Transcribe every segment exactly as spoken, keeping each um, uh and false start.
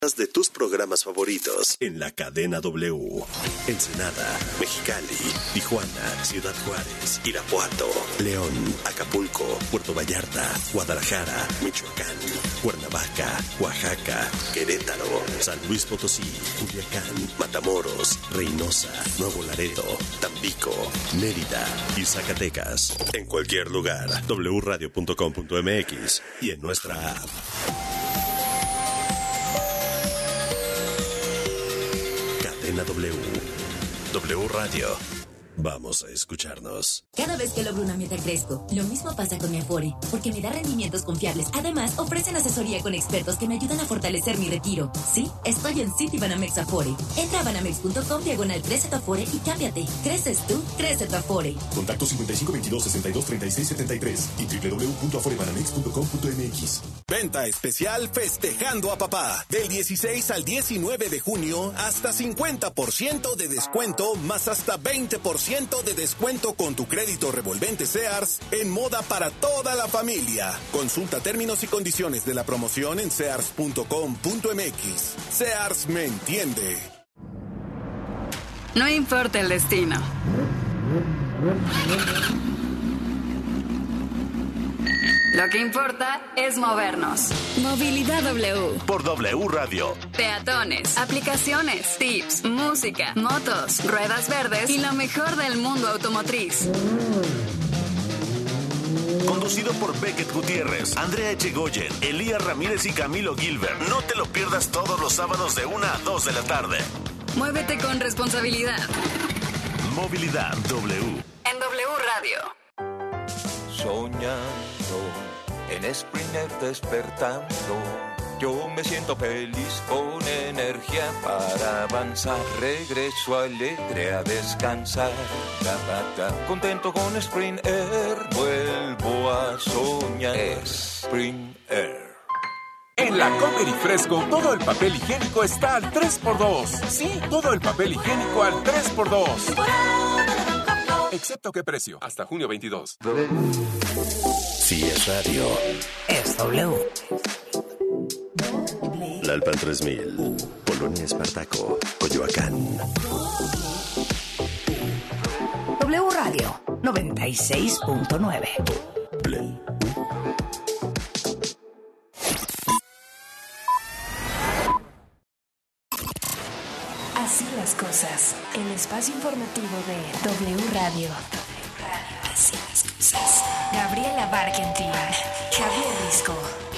de tus programas favoritos en la cadena W. Ensenada, Mexicali, Tijuana, Ciudad Juárez, Irapuato, León, Acapulco, Puerto Vallarta, Guadalajara, Michoacán, Cuernavaca, Oaxaca, Querétaro, San Luis Potosí, Culiacán, Matamoros, Reynosa, Nuevo Laredo, Tampico, Mérida y Zacatecas. En cualquier lugar, doble u radio punto com punto m x y en nuestra app. Cadena W. W Radio. Vamos a escucharnos. Cada vez que logro una meta crezco. Lo mismo pasa con mi Afore, porque me da rendimientos confiables. Además, ofrecen asesoría con expertos que me ayudan a fortalecer mi retiro. Sí, estoy en Citibanamex Afore. Entra a banamex punto com diagonal crece tu Afore y cámbiate. Creces tú, crece tu Afore. Contacto cincuenta y cinco veintidós sesenta y dos treinta y seis setenta y tres y doble u doble u doble u punto afore banamex punto com punto m x. Venta especial Festejando a Papá. Del dieciséis al diecinueve de junio, hasta cincuenta por ciento de descuento, más hasta veinte por ciento de descuento con tu crédito revolvente Sears en moda para toda la familia. Consulta términos y condiciones de la promoción en sears punto com punto m x. Sears me entiende. No importa el destino. Lo que importa es movernos. Movilidad W. Por W Radio. Peatones, aplicaciones, tips, música, motos, ruedas verdes y lo mejor del mundo automotriz. Conducido por Beckett Gutiérrez, Andrea Echegoyen, Elías Ramírez y Camilo Gilbert. No te lo pierdas todos los sábados de una a dos de la tarde. Muévete con responsabilidad. Movilidad W. En W Radio. Soñando en Springer despertando, yo me siento feliz con energía para avanzar. Regreso alegre a descansar. Ta, ta, ta. Contento con Springer, vuelvo a soñar. Springer. En la Comer y Fresco, todo el papel higiénico está al tres por dos. Sí, todo el papel higiénico al tres por dos. Excepto qué precio, hasta junio veintidós. Si es radio, es W. Lalpan tres mil, Polonia Espartaco, Coyoacán. W Radio noventa y seis punto nueve. Así las cosas. El espacio informativo de W Radio. W Radio. Así las cosas. Gabriela Barkentin, Javier Risco.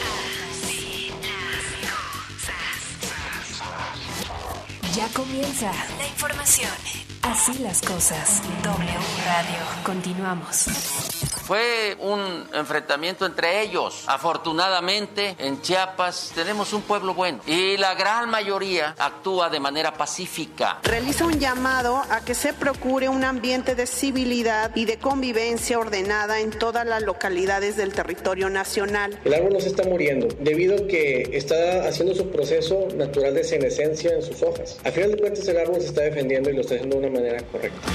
Ya comienza la información. Así las cosas. W Radio. Continuamos. Fue un enfrentamiento entre ellos. Afortunadamente, en Chiapas tenemos un pueblo bueno y la gran mayoría actúa de manera pacífica. Realiza un llamado a que se procure un ambiente de civilidad y de convivencia ordenada en todas las localidades del territorio nacional. El árbol no se está muriendo debido a que está haciendo su proceso natural de senescencia en sus hojas. A final de cuentas, el árbol se está defendiendo y lo está haciendo de una manera correcta.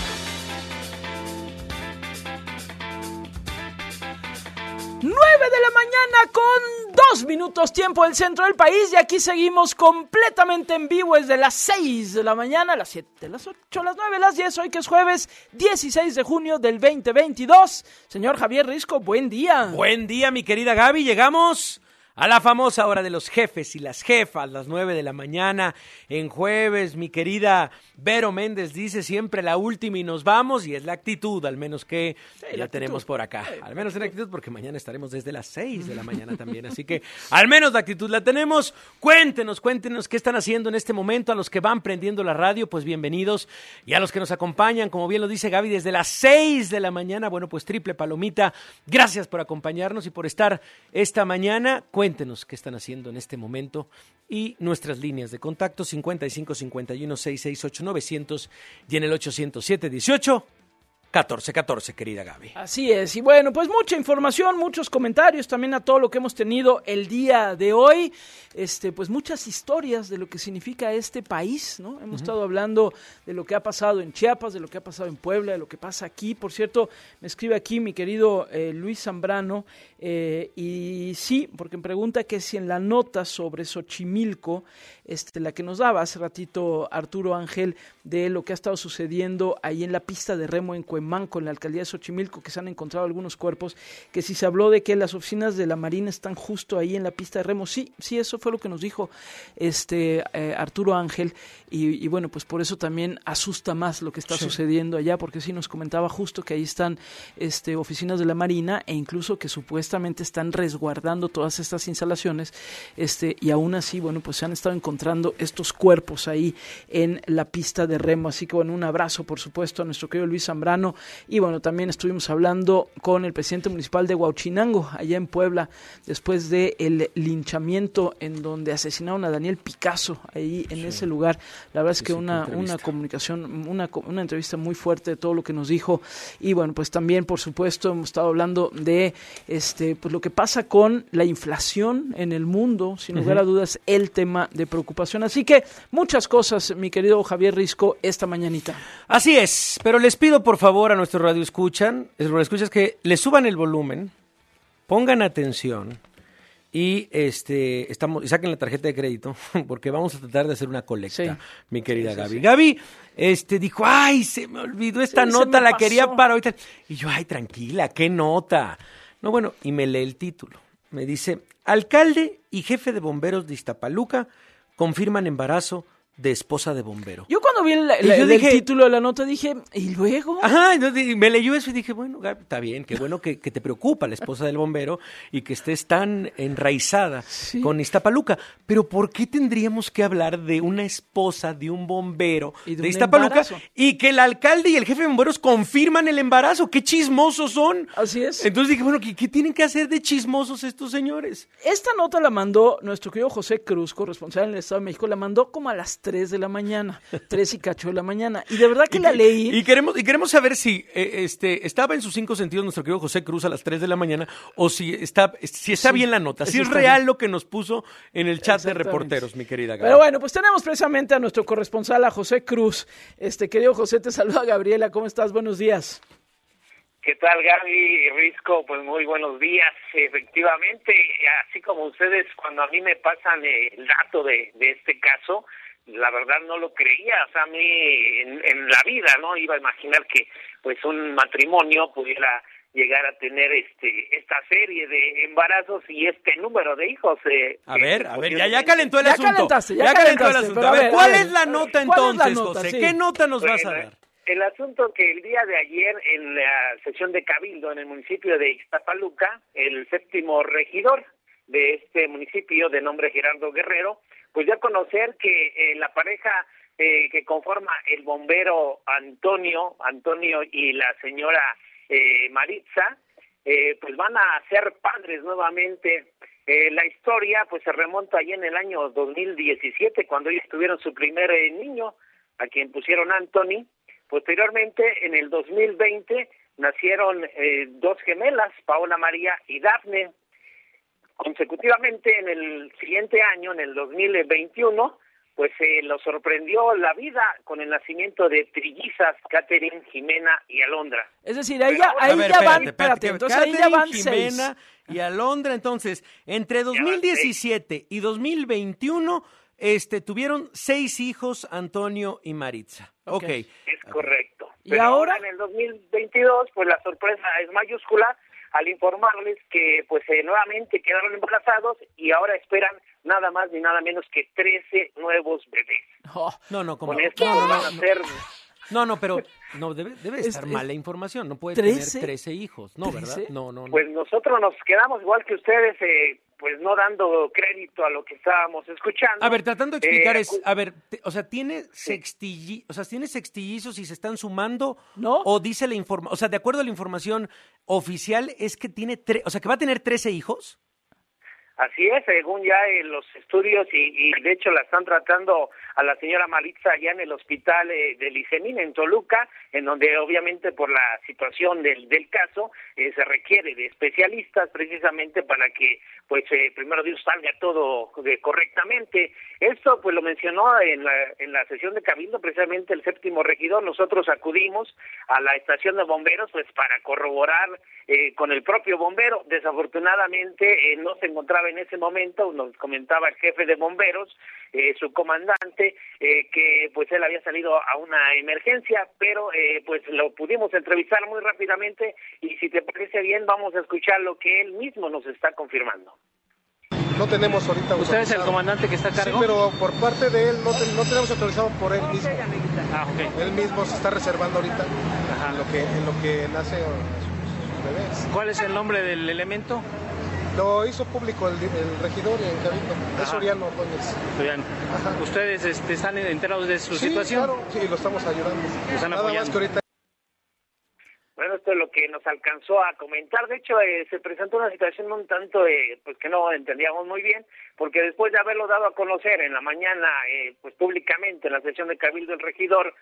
nueve de la mañana con dos minutos tiempo del centro del país y aquí seguimos completamente en vivo desde las seis de la mañana, las siete, las ocho, las nueve, las diez, hoy que es jueves dieciséis de junio del veinte veintidós. Señor Javier Risco, buen día. Buen día, mi querida Gaby, llegamos a la famosa hora de los jefes y las jefas, las nueve de la mañana, en jueves, mi querida Vero Méndez dice siempre la última y nos vamos, y es la actitud, al menos que sí, la tenemos por acá, sí, al menos en actitud, porque mañana estaremos desde las seis de la mañana también, así que al menos la actitud la tenemos. Cuéntenos, cuéntenos qué están haciendo en este momento, a los que van prendiendo la radio, pues bienvenidos, y a los que nos acompañan, como bien lo dice Gaby, desde las seis de la mañana, bueno, pues triple palomita, gracias por acompañarnos y por estar esta mañana. Cuéntenos qué están haciendo en este momento y nuestras líneas de contacto cincuenta y cinco cincuenta y uno sesenta y seis ocho novecientos y en el ochocientos siete dieciocho catorce catorce, querida Gaby. Así es, y bueno, pues mucha información, muchos comentarios también a todo lo que hemos tenido el día de hoy, este, pues muchas historias de lo que significa este país, ¿no? Hemos uh-huh. estado hablando de lo que ha pasado en Chiapas, de lo que ha pasado en Puebla, de lo que pasa aquí. Por cierto, me escribe aquí mi querido eh, Luis Zambrano, eh, y sí, porque me pregunta que si en la nota sobre Xochimilco, este, la que nos daba hace ratito Arturo Ángel, de lo que ha estado sucediendo ahí en la pista de remo en Cuemanco, en la alcaldía de Xochimilco, que se han encontrado algunos cuerpos, que si se habló de que las oficinas de la Marina están justo ahí en la pista de remo. Sí, sí, eso fue lo que nos dijo este eh, Arturo Ángel, y, y bueno, pues por eso también asusta más lo que está sí. sucediendo allá, porque sí nos comentaba justo que ahí están este, oficinas de la Marina, e incluso que supuestamente están resguardando todas estas instalaciones, este, y aún así, bueno, pues se han estado encontrando estos cuerpos ahí en la pista de remo. Así que bueno, un abrazo por supuesto a nuestro querido Luis Zambrano. Y bueno, también estuvimos hablando con el presidente municipal de Huauchinango, allá en Puebla, después de el linchamiento en donde asesinaron a Daniel Picasso, ahí en sí. ese lugar. La verdad es sí, que sí, una, una comunicación, una, una entrevista muy fuerte de todo lo que nos dijo. Y bueno, pues también por supuesto hemos estado hablando de este pues lo que pasa con la inflación en el mundo, sin lugar uh-huh. a dudas el tema de preocupación. Así que muchas cosas, mi querido Javier Risco, esta mañanita. Así es, pero les pido por favor a nuestro radio escuchan, radio escuchas que le suban el volumen, pongan atención y este estamos y saquen la tarjeta de crédito porque vamos a tratar de hacer una colecta, sí. mi querida sí, sí, Gaby. Sí. Gaby este dijo, "Ay, se me olvidó esta sí, nota, la pasó. Quería para ahorita." Y yo, "Ay, tranquila, ¿qué nota?" No, bueno, y me lee el título. Me dice, "Alcalde y jefe de bomberos de Iztapaluca confirman embarazo de esposa de bombero." Yo cuando vi el, el, el, dije, el título de la nota dije, ¿y luego? Ajá, entonces me leyó eso y dije, bueno, Gaby, está bien, qué bueno que, que te preocupa la esposa del bombero y que estés tan enraizada sí. con Iztapaluca. Pero ¿por qué tendríamos que hablar de una esposa de un bombero de, de Iztapaluca embarazo? Y que el alcalde y el jefe de bomberos confirman el embarazo? ¡Qué chismosos son! Así es. Entonces dije, bueno, ¿qué, qué tienen que hacer de chismosos estos señores? Esta nota la mandó nuestro querido José Cruz, corresponsal en el Estado de México, la mandó como a las tres de la mañana, tres y cacho de la mañana, y de verdad que y, la leí. Y queremos y queremos saber si eh, este estaba en sus cinco sentidos nuestro querido José Cruz a las tres de la mañana, o si está si está sí, bien la nota, si es real bien. Lo que nos puso en el chat de reporteros, mi querida Gaby. Pero bueno, pues tenemos precisamente a nuestro corresponsal, a José Cruz. Este querido José, te saluda Gabriela, ¿cómo estás? Buenos días. ¿Qué tal, Gaby y Risco? Pues muy buenos días. Efectivamente, así como ustedes, cuando a mí me pasan el dato de, de este caso, la verdad no lo creía. O sea, a mí en, en la vida no iba a imaginar que pues un matrimonio pudiera llegar a tener este esta serie de embarazos y este número de hijos. Eh, a ver, a ver, ya, ya calentó el ya asunto. Calentaste, ya, ya calentó el calentaste, asunto. A ver, ¿cuál a ver, es la nota entonces, es la nota, José? Sí. ¿Qué nota nos bueno, vas a dar? El asunto que el día de ayer en la sesión de Cabildo en el municipio de Iztapaluca, el séptimo regidor de este municipio de nombre Gerardo Guerrero, pues ya conocer que eh, la pareja eh, que conforma el bombero Antonio, Antonio y la señora eh, Maritza, eh, pues van a ser padres nuevamente. Eh, la historia pues se remonta ahí en el año dos mil diecisiete, cuando ellos tuvieron su primer eh, niño, a quien pusieron Anthony. Posteriormente, en el dos mil veinte, nacieron eh, dos gemelas, Paola María y Dafne. Consecutivamente, en el siguiente año, en el dos mil veintiuno, pues eh, lo sorprendió la vida con el nacimiento de trillizas, Catherine, Jimena y Alondra. Es decir, ahí ya, ahí ver, ya espérate, van, espérate, espérate, entonces Catherine, ahí ya van Jimena seis. Y Alondra, entonces, entre dos mil diecisiete y dos mil veintiuno, este, tuvieron seis hijos, Antonio y Maritza. Ok. okay. Es correcto. ¿Y Pero ahora? En el dos mil veintidós, pues la sorpresa es mayúscula al informarles que pues eh, nuevamente quedaron embarazados y ahora esperan nada más ni nada menos que trece nuevos bebés. Oh, no, no, como Con esto no, no, van a ser... No, no, pero no debe, debe es, estar es, mal la información. No puede tener trece hijos, ¿no? ¿trece? ¿Verdad? No, no, no. Pues nosotros nos quedamos igual que ustedes, eh, pues no dando crédito a lo que estábamos escuchando. A ver, tratando de explicar eh, es, a ver, te, o sea, tiene sí. sextilli, o sea, tiene sextillizos y se están sumando, ¿no? O dice la información, o sea, de acuerdo a la información oficial es que tiene, tre- o sea, que va a tener trece hijos. Así es, según ya en los estudios, y, y de hecho la están tratando a la señora Maritza allá en el hospital eh, del Licemín, en Toluca, en donde obviamente por la situación del, del caso eh, se requiere de especialistas precisamente para que, pues, eh, primero Dios salga todo eh, correctamente. Esto, pues, lo mencionó en la, en la sesión de Cabildo, precisamente el séptimo regidor. Nosotros acudimos a la estación de bomberos, pues, para corroborar eh, con el propio bombero. Desafortunadamente, eh, no se encontraba en ese momento, nos comentaba el jefe de bomberos, eh, su comandante, eh, que pues él había salido a una emergencia, pero eh, pues lo pudimos entrevistar muy rápidamente y si te parece bien vamos a escuchar lo que él mismo nos está confirmando. No tenemos ahorita. ¿Usted es el comandante que está a cargo? Sí, pero por parte de él no, te, no tenemos autorizado por él mismo. Ah, okay. Él mismo se está reservando ahorita. Ajá. En lo que en lo que nace sus bebés. ¿Cuál es el nombre del elemento? Lo hizo público el, el regidor en Cabildo. Es Soriano Gómez. Soriano. ¿Ustedes este, están enterados de su sí, situación? Claro, sí, lo estamos ayudando. ¿Lo están Nada apoyando? más que ahorita. Bueno, esto es lo que nos alcanzó a comentar. De hecho, eh, se presentó una situación un tanto eh, pues que no entendíamos muy bien, porque después de haberlo dado a conocer en la mañana, eh, pues públicamente en la sesión de Cabildo el regidor,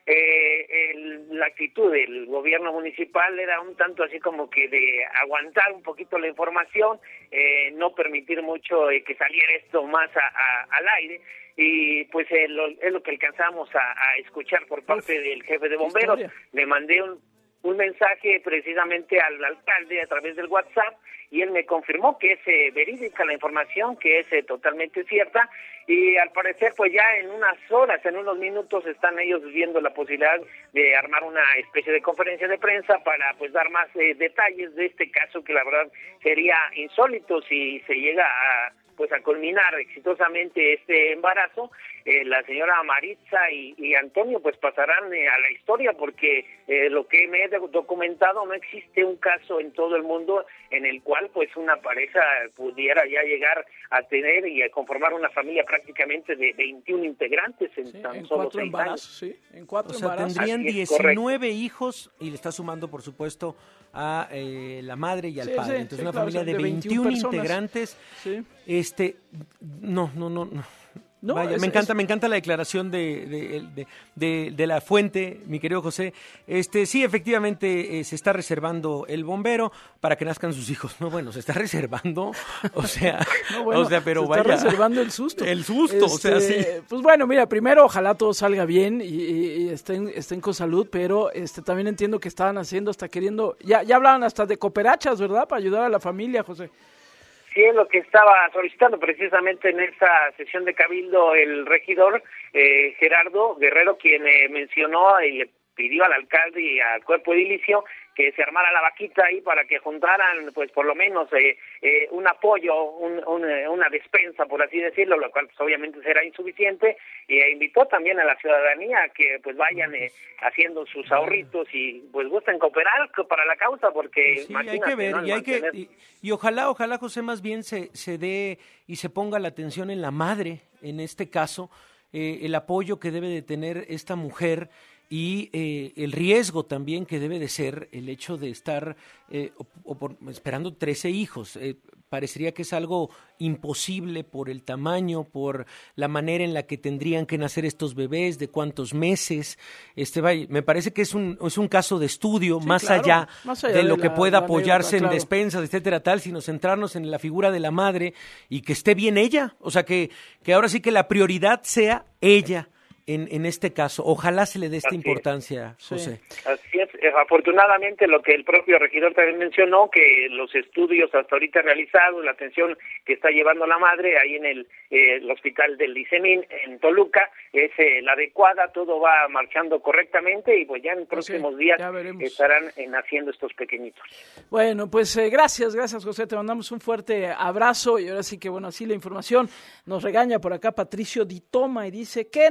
eh, el, la actitud del gobierno municipal era un tanto así como que de aguantar un poquito la información, eh, no permitir mucho eh, que saliera esto más a, a, al aire. Y pues eh, lo, es lo que alcanzamos a, a escuchar por parte del jefe de bomberos. Le mandé un un mensaje precisamente al alcalde a través del WhatsApp y él me confirmó que es eh, verídica la información, que es eh, totalmente cierta y al parecer pues ya en unas horas, en unos minutos están ellos viendo la posibilidad de armar una especie de conferencia de prensa para pues dar más eh, detalles de este caso que la verdad sería insólito si se llega a pues a culminar exitosamente este embarazo. Eh, la señora Maritza y, y Antonio pues pasarán eh, a la historia porque eh, lo que me he documentado no existe un caso en todo el mundo en el cual pues una pareja pudiera ya llegar a tener y a conformar una familia prácticamente de veintiún integrantes en sí, tan en solo cuatro seis embarazos, años. Sí, en cuatro o sea, embarazos. tendrían Así es, diecinueve hijos y le está sumando por supuesto a eh, la madre y al Sí, padre. sí, Entonces sí, una claro, familia son de de veintiún veintiún integrantes. Sí. Este, no, no, no, no. No, Vaya, es- me encanta, es- me encanta la declaración de, de, de, de- de la fuente, mi querido José. Este, sí, efectivamente eh, se está reservando el bombero para que nazcan sus hijos. No, bueno, se está reservando, o sea, No, bueno, o sea, pero se está vaya, reservando el susto. el susto, o sea, sí. Este, Pues bueno, mira, primero ojalá todo salga bien y, y- y estén, estén con salud, pero este también entiendo que estaban haciendo hasta queriendo, ya, ya hablaban hasta de cooperachas, ¿verdad? Para ayudar a la familia, José. Sí, es lo que estaba solicitando precisamente en esta sesión de Cabildo el regidor eh, Gerardo Guerrero, quien eh, mencionó y le pidió al alcalde y al cuerpo edilicio que se armara la vaquita ahí para que juntaran, pues por lo menos eh, eh, un apoyo, un, un, eh, una despensa, por así decirlo, lo cual pues obviamente será insuficiente, y eh, invitó también a la ciudadanía a que pues vayan eh, haciendo sus ahorritos y pues gusten cooperar para la causa, porque Sí, hay imagínate, que ver, ¿no? y hay que Mantener- y, y ojalá, ojalá José más bien se, se dé y se ponga la atención en la madre, en este caso, eh, el apoyo que debe de tener esta mujer y eh, el riesgo también que debe de ser el hecho de estar eh, o- o por- esperando trece hijos. Eh, parecería que es algo imposible por el tamaño, por la manera en la que tendrían que nacer estos bebés, de cuántos meses. Este, vaya, me parece que es un, es un caso de estudio Sí, más, claro, allá más allá de de lo que la- pueda la apoyarse anécdota, en claro. despensas, etcétera, tal, sino centrarnos en la figura de la madre y que esté bien ella. O sea, que, que ahora sí que la prioridad sea ella en, en este caso. Ojalá se le dé esta Así es. importancia, José. Así es, eh, afortunadamente lo que el propio regidor también mencionó, que los estudios hasta ahorita realizados, la atención que está llevando la madre ahí en el, eh, el hospital del Licemín en Toluca es eh, la adecuada, todo va marchando correctamente y pues ya en próximos días ya veremos. estarán eh, naciendo estos pequeñitos. Bueno, pues eh, gracias, gracias José, te mandamos un fuerte abrazo y ahora sí que bueno, así la información nos regaña por acá Patricio Ditoma y dice que nos quedamos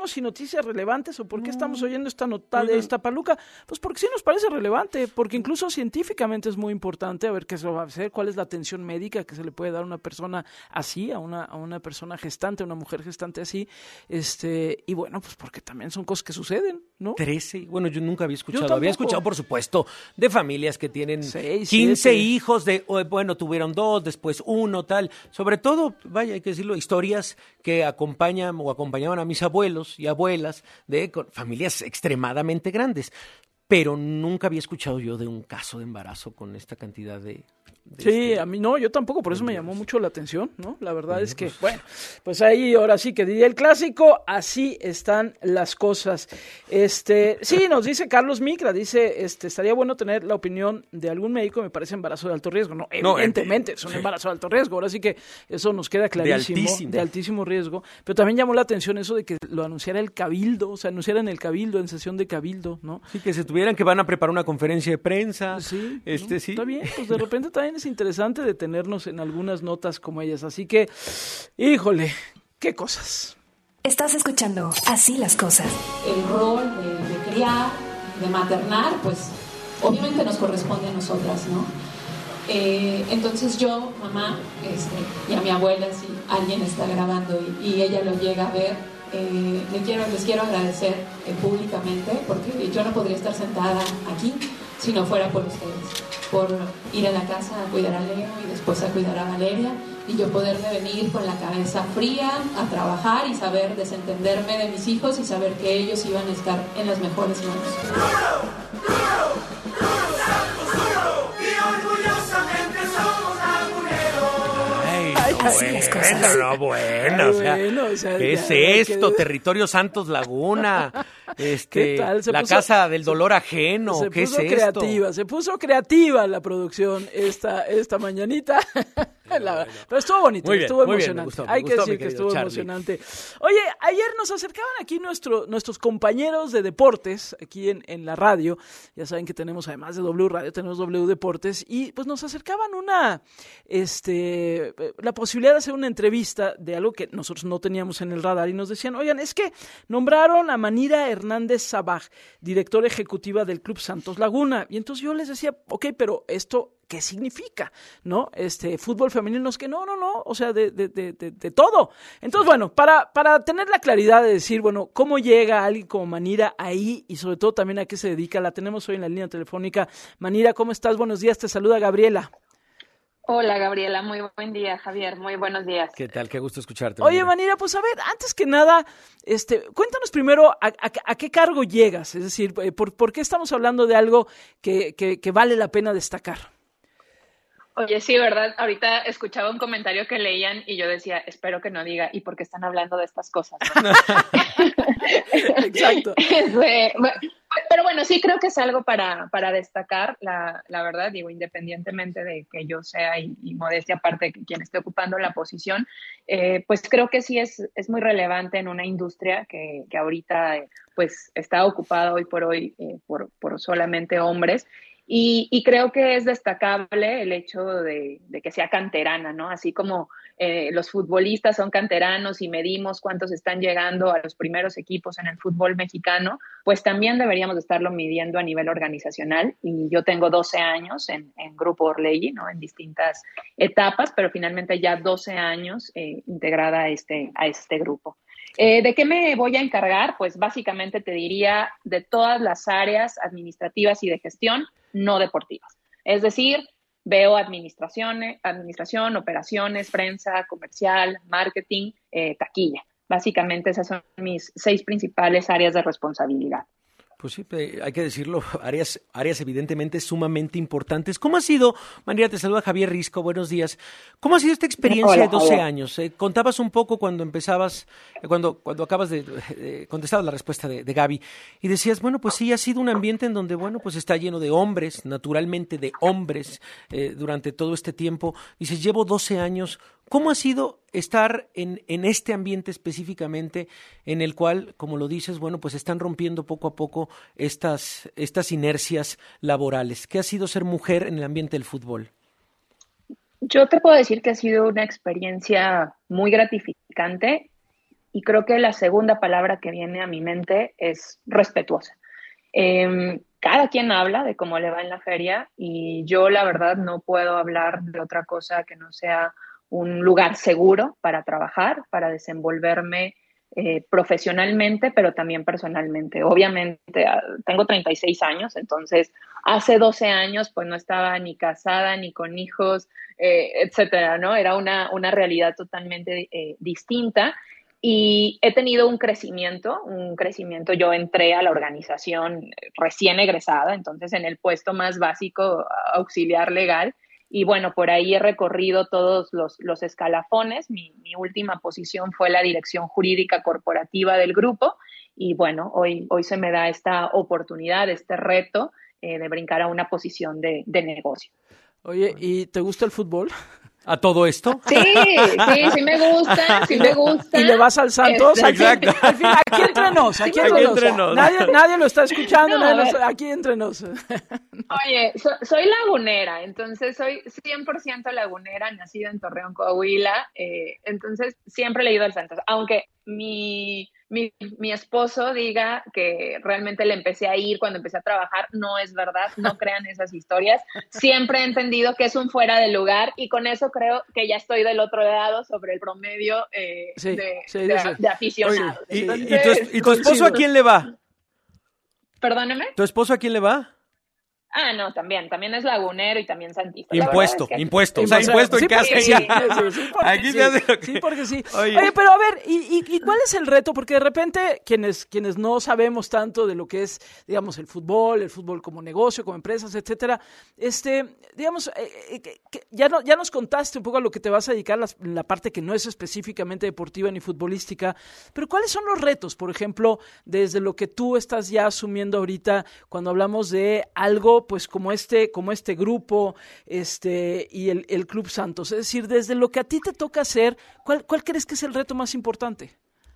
quedamos sin noticias relevantes o por qué estamos oyendo esta nota de Iztapaluca? Pues porque sí nos parece relevante, porque incluso científicamente es muy importante a ver qué se va a hacer, cuál es la atención médica que se le puede dar a una persona así, a una, a una persona gestante, a una mujer gestante así, este, y bueno, pues porque también son cosas que suceden, ¿no? trece, bueno, yo nunca había escuchado, Yo había tampoco. escuchado, por supuesto, de familias que tienen Seis, quince siete. hijos, de, o, bueno, tuvieron dos, después uno, tal, sobre todo, vaya, hay que decirlo, historias que acompañan o acompañaban a mis abuelos y abuelas de con familias extremadamente grandes, pero nunca había escuchado yo de un caso de embarazo con esta cantidad de... de Sí, este- a mí no, yo tampoco, por eso me llamó mucho la atención, ¿no? La verdad es que, bueno, pues ahí ahora sí que diría el clásico, así están las cosas. Este, sí, nos dice Carlos Micra, dice, este, estaría bueno tener la opinión de algún médico, me parece embarazo de alto riesgo. No, No, evidentemente, es un embarazo de alto riesgo, ahora sí que eso nos queda clarísimo, altísimo. de altísimo riesgo, pero también llamó la atención eso de que lo anunciara el Cabildo, o sea, anunciara en el Cabildo, en sesión de Cabildo, ¿no? Sí, que se tuvieran que van a preparar una conferencia de prensa. Sí, este ¿no? sí. Está bien, pues de repente también es interesante detenernos en algunas notas como ellas. Así que, híjole, qué cosas. Estás escuchando Así las cosas. El rol de, de criar, de maternar, pues obviamente nos corresponde a nosotras, ¿no? Eh, entonces yo, mamá, este, y a mi abuela, si alguien está grabando y, y ella lo llega a ver, eh, le quiero, les quiero agradecer eh, públicamente, porque yo no podría estar sentada aquí si no fuera por ustedes, por ir a la casa a cuidar a Leo y después a cuidar a Valeria, y yo poderme venir con la cabeza fría a trabajar y saber desentenderme de mis hijos y saber que ellos iban a estar en las mejores manos. Ay, Así no, las bueno, cosas. no, bueno, Ay, o sea, bueno, o sea, ¿qué ya, es ya, esto? que- Territorio Santos Laguna, este, ¿Qué tal? Se la puso- casa del dolor ajeno, Se ¿qué es puso esto? creativa, se puso creativa la producción esta, esta mañanita. La- pero estuvo bonito, Muy bien, estuvo muy bien, emocionante. me gustó, me Hay que gustó, decir mi que querido estuvo Charlie. emocionante. Oye, ayer nos acercaban aquí nuestro, nuestros compañeros de deportes, aquí en, en la radio. Ya saben que tenemos, además de W Radio, tenemos W Deportes. Y pues nos acercaban una, este, la posibilidad de hacer una entrevista de algo que nosotros no teníamos en el radar. Y nos decían, oigan, es que nombraron a Manira Hernández Sabaj, directora ejecutiva del Club Santos Laguna. Y entonces yo les decía, ok, pero esto, ¿qué significa? ¿No? Este, fútbol femenino, es que no, no, no, o sea, de, de, de, de, de todo. Entonces, bueno, para, para tener la claridad de decir, bueno, cómo llega alguien como Manira ahí y sobre todo también a qué se dedica, la tenemos hoy en la línea telefónica. Manira, ¿cómo estás? Buenos días, te saluda Gabriela. Hola Gabriela, muy buen día, Javier, muy buenos días. ¿Qué tal? Qué gusto escucharte. Oye, Manira. Manira, pues a ver, antes que nada, este, cuéntanos primero a, a, a qué cargo llegas, es decir, por, por qué estamos hablando de algo que, que, que vale la pena destacar. Oye, sí, ¿verdad? Ahorita escuchaba un comentario que leían y yo decía, espero que no diga, ¿y por qué están hablando de estas cosas? Exacto. Este, bueno, pero bueno, sí creo que es algo para, para destacar, la, la verdad, digo, independientemente de que yo sea y, y modestia aparte de que quien esté ocupando la posición, eh, pues creo que sí es, es muy relevante en una industria que, que ahorita eh, pues está ocupada hoy por hoy eh, por, por solamente hombres. Y, y creo que es destacable el hecho de, de que sea canterana, ¿no? Así como eh, los futbolistas son canteranos y medimos cuántos están llegando a los primeros equipos en el fútbol mexicano, pues también deberíamos de estarlo midiendo a nivel organizacional. Y yo tengo doce años en, en Grupo Orlegui, ¿no? En distintas etapas, pero finalmente ya doce años eh, integrada a este, a este grupo. Eh, ¿De qué me voy a encargar? Pues básicamente te diría de todas las áreas administrativas y de gestión no deportivas. Es decir, veo administraciones, administración, operaciones, prensa, comercial, marketing, eh, taquilla. Básicamente esas son mis seis principales áreas de responsabilidad. Pues sí, hay que decirlo, áreas, áreas evidentemente sumamente importantes. ¿Cómo ha sido, Manira, te saluda Javier Risco, buenos días. ¿Cómo ha sido esta experiencia Hola, de doce Javier. años? Eh, contabas un poco cuando empezabas, eh, cuando, cuando acabas de eh, contestar la respuesta de, de Gaby, y decías, bueno, pues sí, ha sido un ambiente en donde, bueno, pues está lleno de hombres, naturalmente de hombres, eh, durante todo este tiempo. Dices, llevo doce años. ¿Cómo ha sido estar en, en este ambiente específicamente en el cual, como lo dices, bueno, pues están rompiendo poco a poco estas, estas inercias laborales? ¿Qué ha sido ser mujer en el ambiente del fútbol? Yo te puedo decir que ha sido una experiencia muy gratificante y creo que la segunda palabra que viene a mi mente es respetuosa. Eh, cada quien habla de cómo le va en la feria y yo la verdad no puedo hablar de otra cosa que no sea un lugar seguro para trabajar, para desenvolverme eh, profesionalmente, pero también personalmente. Obviamente tengo treinta y seis años, entonces hace doce años pues no estaba ni casada ni con hijos, eh, etcétera, ¿no? Era una, una realidad totalmente eh, distinta. Y he tenido un crecimiento, un crecimiento. Yo entré a la organización recién egresada, entonces en el puesto más básico, auxiliar legal, y bueno, por ahí he recorrido todos los, los escalafones. Mi, mi última posición fue la dirección jurídica corporativa del grupo, y bueno, hoy, hoy se me da esta oportunidad, este reto eh, de brincar a una posición de, de negocio. Oye, ¿y te gusta el fútbol? ¿A todo esto? Sí, sí, sí me gusta, sí me gusta. ¿Y le vas al Santos? Este, Exacto. Al fin, aquí entre nos, aquí, aquí entre, entre nos. nos. Nadie, nadie lo está escuchando, No, nadie lo a ver. está, aquí entre nos. Oye, so, soy lagunera, entonces soy cien por ciento lagunera, nacida en Torreón, Coahuila, eh, entonces siempre le he ido al Santos, aunque mi, mi, mi esposo diga que realmente le empecé a ir cuando empecé a trabajar, no es verdad, no crean esas historias. Siempre he entendido que es un fuera de lugar y con eso creo que ya estoy del otro lado sobre el promedio eh, Sí, de, sí, de, sí. de aficionados. ¿Y, y Entonces, tu, ¿Y tu esposo a quién le va? Perdóneme. ¿Tu esposo a quién le va? Ah, no, también, también es lagunero y también santista. La Impuesto, verdad es que- impuesto, o sea, impuesto en Sí, casa. porque sí, ya. sí, sí, porque Aquí sí, se hace lo que... sí, porque sí. Oye. Oye, pero a ver, ¿y, y, y cuál es el reto? Porque de repente quienes, quienes no sabemos tanto de lo que es, digamos, el fútbol, el fútbol como negocio, como empresas, etcétera, este, digamos, eh, eh, que- que ya, no, ya nos contaste un poco a lo que te vas a dedicar, las- la parte que no es específicamente deportiva ni futbolística, pero ¿cuáles son los retos, por ejemplo, desde lo que tú estás ya asumiendo ahorita cuando hablamos de algo, pues, como este, como este grupo, este, y el, el Club Santos? Es decir, desde lo que a ti te toca hacer, ¿cuál, cuál crees que es el reto más importante?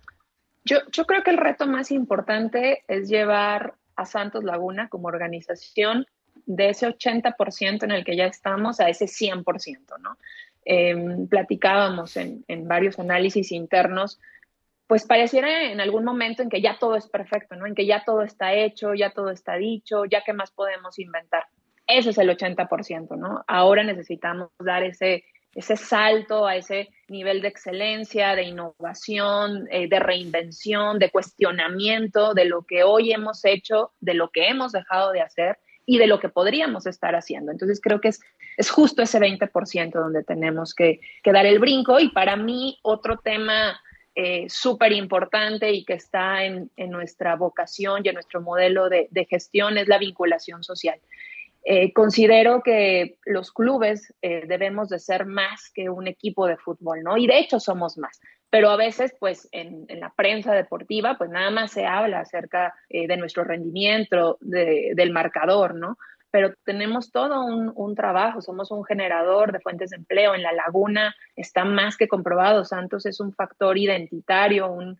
Yo, yo creo que el reto más importante es llevar a Santos Laguna como organización de ese ochenta por ciento en el que ya estamos a ese cien por ciento, ¿no? Eh, platicábamos en, en varios análisis internos, pues pareciera en algún momento en que ya todo es perfecto, ¿no? En que ya todo está hecho, ya todo está dicho, ya qué más podemos inventar. Ese es el ochenta por ciento, ¿no? Ahora necesitamos dar ese, ese salto a ese nivel de excelencia, de innovación, eh, de reinvención, de cuestionamiento de lo que hoy hemos hecho, de lo que hemos dejado de hacer y de lo que podríamos estar haciendo. Entonces creo que es, es justo ese veinte por ciento donde tenemos que, que dar el brinco. Y para mí otro tema eh, súper importante y que está en, en nuestra vocación y en nuestro modelo de, de gestión es la vinculación social. Eh, considero que los clubes eh, debemos de ser más que un equipo de fútbol, ¿no? Y de hecho somos más, pero a veces pues en, en la prensa deportiva pues nada más se habla acerca eh, de nuestro rendimiento, de, del marcador, ¿no? Pero tenemos todo un, un trabajo, somos un generador de fuentes de empleo. En La Laguna está más que comprobado, Santos es un factor identitario, un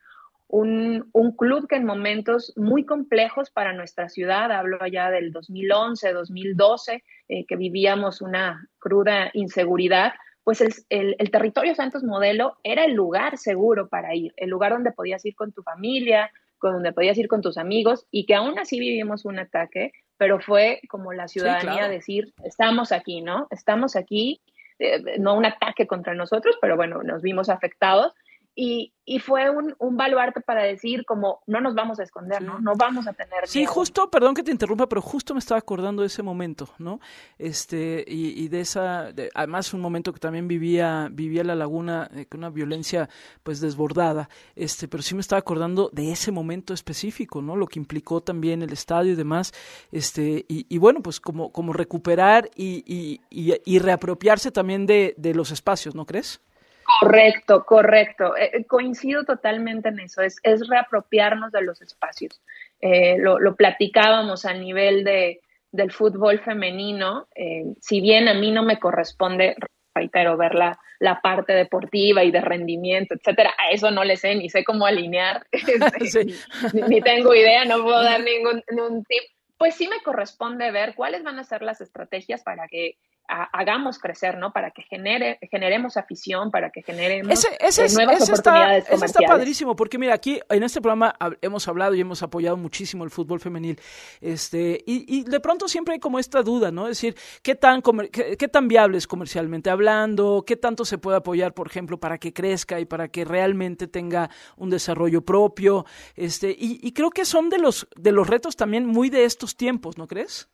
Un, un club que en momentos muy complejos para nuestra ciudad, hablo allá del dos mil once, dos mil doce, eh, que vivíamos una cruda inseguridad, pues el, el, el territorio Santos Modelo era el lugar seguro para ir, el lugar donde podías ir con tu familia, con donde podías ir con tus amigos, y que aún así vivimos un ataque, pero fue como la ciudadanía Sí, claro. decir, estamos aquí, ¿no? Estamos aquí, eh, no un ataque contra nosotros, pero bueno, nos vimos afectados. Y, y fue un, un baluarte para decir como no nos vamos a esconder, ¿no? No vamos a tener Sí, miedo. justo, perdón que te interrumpa, pero justo me estaba acordando de ese momento, ¿no? Este, y, y de esa, de, además un momento que también vivía, vivía La Laguna eh, con una violencia pues desbordada, este, pero sí me estaba acordando de ese momento específico, ¿no? Lo que implicó también el estadio y demás, este, y, y bueno, pues como, como recuperar y, y, y, y reapropiarse también de, de los espacios, ¿no crees? Correcto, correcto. Eh, coincido totalmente en eso. Es, es reapropiarnos de los espacios. Eh, lo, lo platicábamos a nivel de, del fútbol femenino. Eh, si bien a mí no me corresponde, reitero, ver la, la parte deportiva y de rendimiento, etcétera, a eso no le sé, ni sé cómo alinear, este, Sí. ni, ni tengo idea, no puedo dar ningún, ningún tip. Pues sí me corresponde ver cuáles van a ser las estrategias para que a, hagamos crecer, ¿no? Para que genere, generemos afición, para que generemos ese, ese eh, es, nuevas ese oportunidades está, comerciales. Ese está padrísimo, porque mira, aquí en este programa hemos hablado y hemos apoyado muchísimo el fútbol femenil, este, y, y de pronto siempre hay como esta duda, ¿no? Es decir, ¿qué tan, comer, qué, qué tan viable es comercialmente hablando? ¿Qué tanto se puede apoyar, por ejemplo, para que crezca y para que realmente tenga un desarrollo propio? Este, y, y creo que son de los, de los retos también muy de estos tiempos, ¿no crees?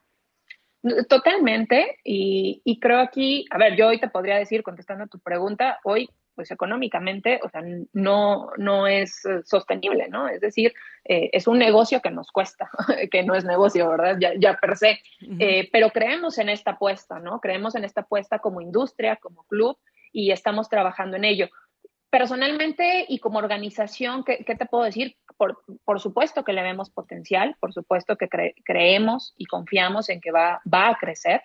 Totalmente, y, y creo aquí, a ver, yo hoy te podría decir, contestando a tu pregunta, hoy, pues económicamente, o sea, no, no es sostenible, ¿no? Es decir, eh, es un negocio que nos cuesta, que no es negocio, ¿verdad? Ya, ya per se, uh-huh. eh, pero creemos en esta apuesta, ¿no? Creemos en esta apuesta como industria, como club, y estamos trabajando en ello. Personalmente y como organización, ¿qué, qué te puedo decir? Por, por supuesto que le vemos potencial, por supuesto que cre, creemos y confiamos en que va, va a crecer,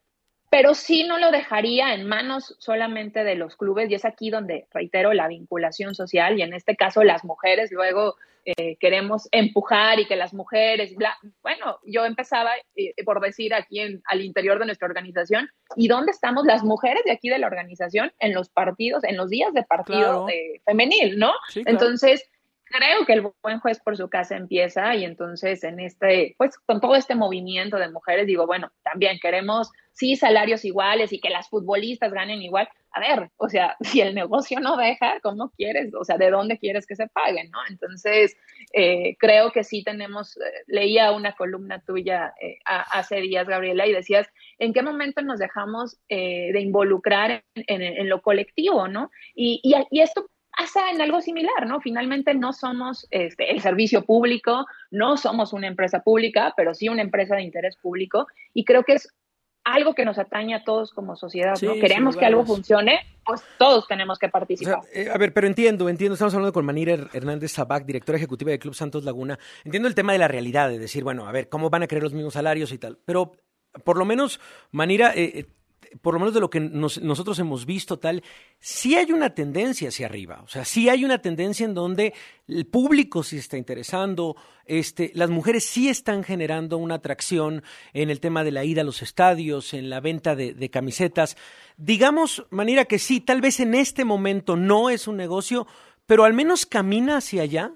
pero sí no lo dejaría en manos solamente de los clubes, y es aquí donde, reitero, la vinculación social, y en este caso las mujeres luego eh, queremos empujar y que las mujeres, bla, bueno, yo empezaba eh, por decir aquí en, al interior de nuestra organización, ¿y dónde estamos las mujeres de aquí de la organización? En los partidos, en los días de partido claro. eh, femenil, ¿no? Sí, claro. Entonces, creo que el buen juez por su casa empieza, y entonces en este, pues con todo este movimiento de mujeres, digo, bueno, también queremos, sí, salarios iguales y que las futbolistas ganen igual. A ver, o sea, si el negocio no deja, ¿cómo quieres? O sea, ¿de dónde quieres que se paguen, no? Entonces, eh, creo que sí tenemos, eh, leía una columna tuya eh, a, hace días, Gabriela, y decías, ¿en qué momento nos dejamos eh, de involucrar en, en, en lo colectivo, no? Y, y, y esto pasa en algo similar, ¿no? Finalmente no somos este, el servicio público, no somos una empresa pública, pero sí una empresa de interés público, y creo que es algo que nos atañe a todos como sociedad, sí, ¿no? Queremos que algo funcione, pues todos tenemos que participar. O sea, eh, a ver, pero entiendo, entiendo, estamos hablando con Manira Hernández Sabac, directora ejecutiva del Club Santos Laguna. Entiendo el tema de la realidad, de decir, bueno, a ver, ¿cómo van a querer los mismos salarios y tal? Pero, por lo menos, Manira, eh, por lo menos de lo que nos, nosotros hemos visto, tal, sí hay una tendencia hacia arriba. O sea, sí hay una tendencia en donde el público sí está interesando, este, las mujeres sí están generando una atracción en el tema de la ida a los estadios, en la venta de, de camisetas. Digamos, Manira, que sí, tal vez en este momento no es un negocio, pero al menos camina hacia allá.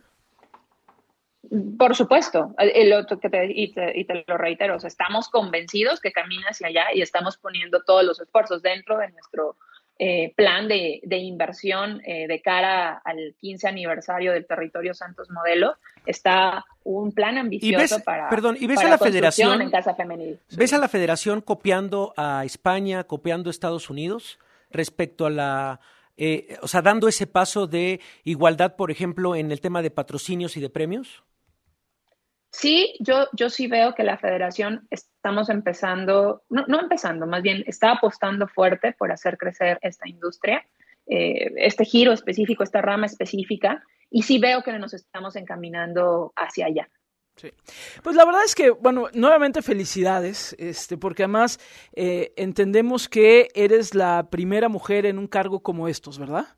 Por supuesto, el otro que te, y, te, y te lo reitero, o sea, estamos convencidos que camina hacia allá y estamos poniendo todos los esfuerzos dentro de nuestro eh, plan de, de inversión eh, de cara al quince aniversario del Territorio Santos Modelo. Está un plan ambicioso ¿Y ves, para, perdón, ¿y ves para a la federación en casa femenil. ¿Ves a la federación copiando a España, copiando a Estados Unidos respecto a la... Eh, o sea, dando ese paso de igualdad, por ejemplo, en el tema de patrocinios y de premios? Sí, yo, yo sí veo que la federación estamos empezando, no, no empezando, más bien está apostando fuerte por hacer crecer esta industria, eh, este giro específico, esta rama específica, y sí veo que nos estamos encaminando hacia allá. Sí. Pues la verdad es que, bueno, nuevamente felicidades, este, porque además eh, entendemos que eres la primera mujer en un cargo como estos, ¿verdad?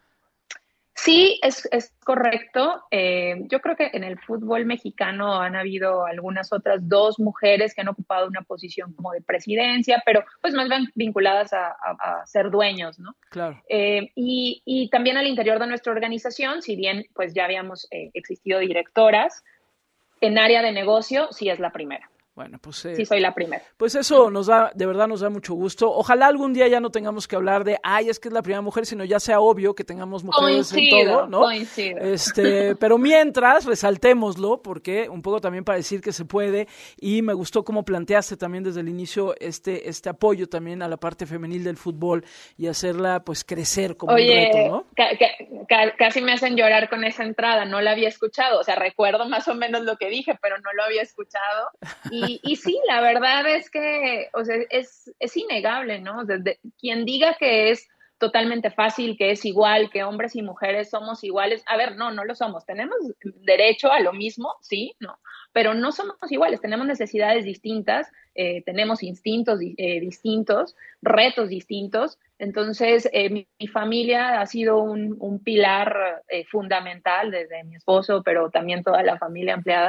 Sí, es, es correcto. Eh, yo creo que en el fútbol mexicano han habido algunas otras dos mujeres que han ocupado una posición como de presidencia, pero pues más bien vinculadas a, a, a ser dueños, ¿no? Claro. Eh, y, y también al interior de nuestra organización, si bien pues ya habíamos eh, existido directoras, en área de negocio sí es la primera. Bueno, pues eh, sí soy la primera. Pues eso nos da, de verdad nos da mucho gusto. Ojalá algún día ya no tengamos que hablar de, ay, es que es la primera mujer, sino ya sea obvio que tengamos mujeres coincido, en todo, ¿no? Coincido. Este, pero mientras, resaltémoslo, porque un poco también para decir que se puede, y me gustó cómo planteaste también desde el inicio este, este apoyo también a la parte femenil del fútbol y hacerla pues crecer como Oye, un reto, ¿no? Ca- ca- ca- casi me hacen llorar con esa entrada, no la había escuchado, o sea, recuerdo más o menos lo que dije, pero no lo había escuchado. Y Y, y sí, la verdad es que, o sea, es, es innegable, ¿no? O sea, de, quien diga que es totalmente fácil, que es igual, que hombres y mujeres somos iguales, a ver, no, no lo somos. Tenemos derecho a lo mismo, sí, no, pero no somos iguales, tenemos necesidades distintas, eh, tenemos instintos eh, distintos, retos distintos. Entonces, eh, mi, mi familia ha sido un, un pilar eh, fundamental desde mi esposo, pero también toda la familia ampliada.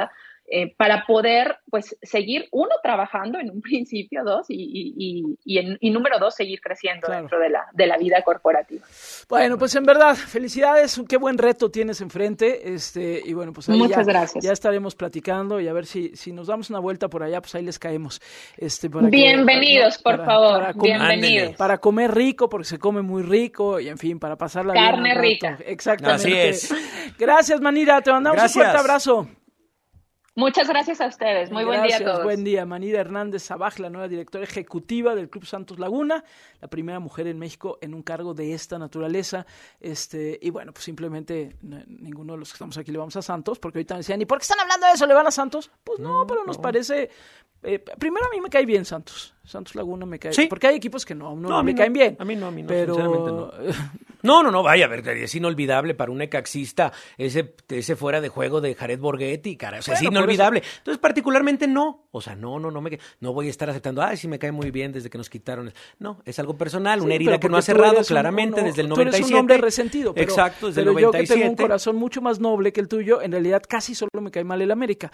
eh, para poder pues seguir, uno, trabajando en un principio, dos, y, y, y, y, en, y número dos, seguir creciendo claro. dentro de la, de la vida corporativa. Bueno, pues en verdad, felicidades, qué buen reto tienes enfrente, este, y bueno, pues ahí Muchas ya, gracias. ya estaremos platicando y a ver si, si nos damos una vuelta por allá, pues ahí les caemos. Este, para Bienvenidos, que, por para, favor, para comer, bienvenidos. Para comer rico, porque se come muy rico, y en fin, para pasarla Carne bien. rica. Exactamente. Así es. Gracias, Manira, te mandamos gracias. un fuerte abrazo. Muchas gracias a ustedes. Muy Gracias, buen día a todos. Buen día. Manira Hernández Sabaj, la nueva directora ejecutiva del Club Santos Laguna, la primera mujer en México en un cargo de esta naturaleza. Este, y bueno, pues simplemente no, ninguno de los que estamos aquí le vamos a Santos, porque ahorita me decían, ¿y por qué están hablando de eso? ¿Le van a Santos? Pues no, no pero nos no. parece... Eh, primero a mí me cae bien Santos. Santos Laguna me cae bien. ¿Sí? Porque hay equipos que no, a uno no, no me no. caen bien. A mí no, a mí no, pero... sinceramente no. No, no, no, vaya, a ver, es inolvidable para un necaxista ese, ese fuera de juego de Jared Borghetti, cara, o sea, bueno, es inolvidable. Entonces, particularmente no, o sea, no, no, no me no voy a estar aceptando, ay, sí me cae muy bien desde que nos quitaron. No, es algo personal, sí, una herida que no ha cerrado claramente un, desde el noventa y siete. Tú eres un hombre resentido, pero, exacto, desde pero el noventa y siete. Yo que tengo un corazón mucho más noble que el tuyo, en realidad casi solo me cae mal el América.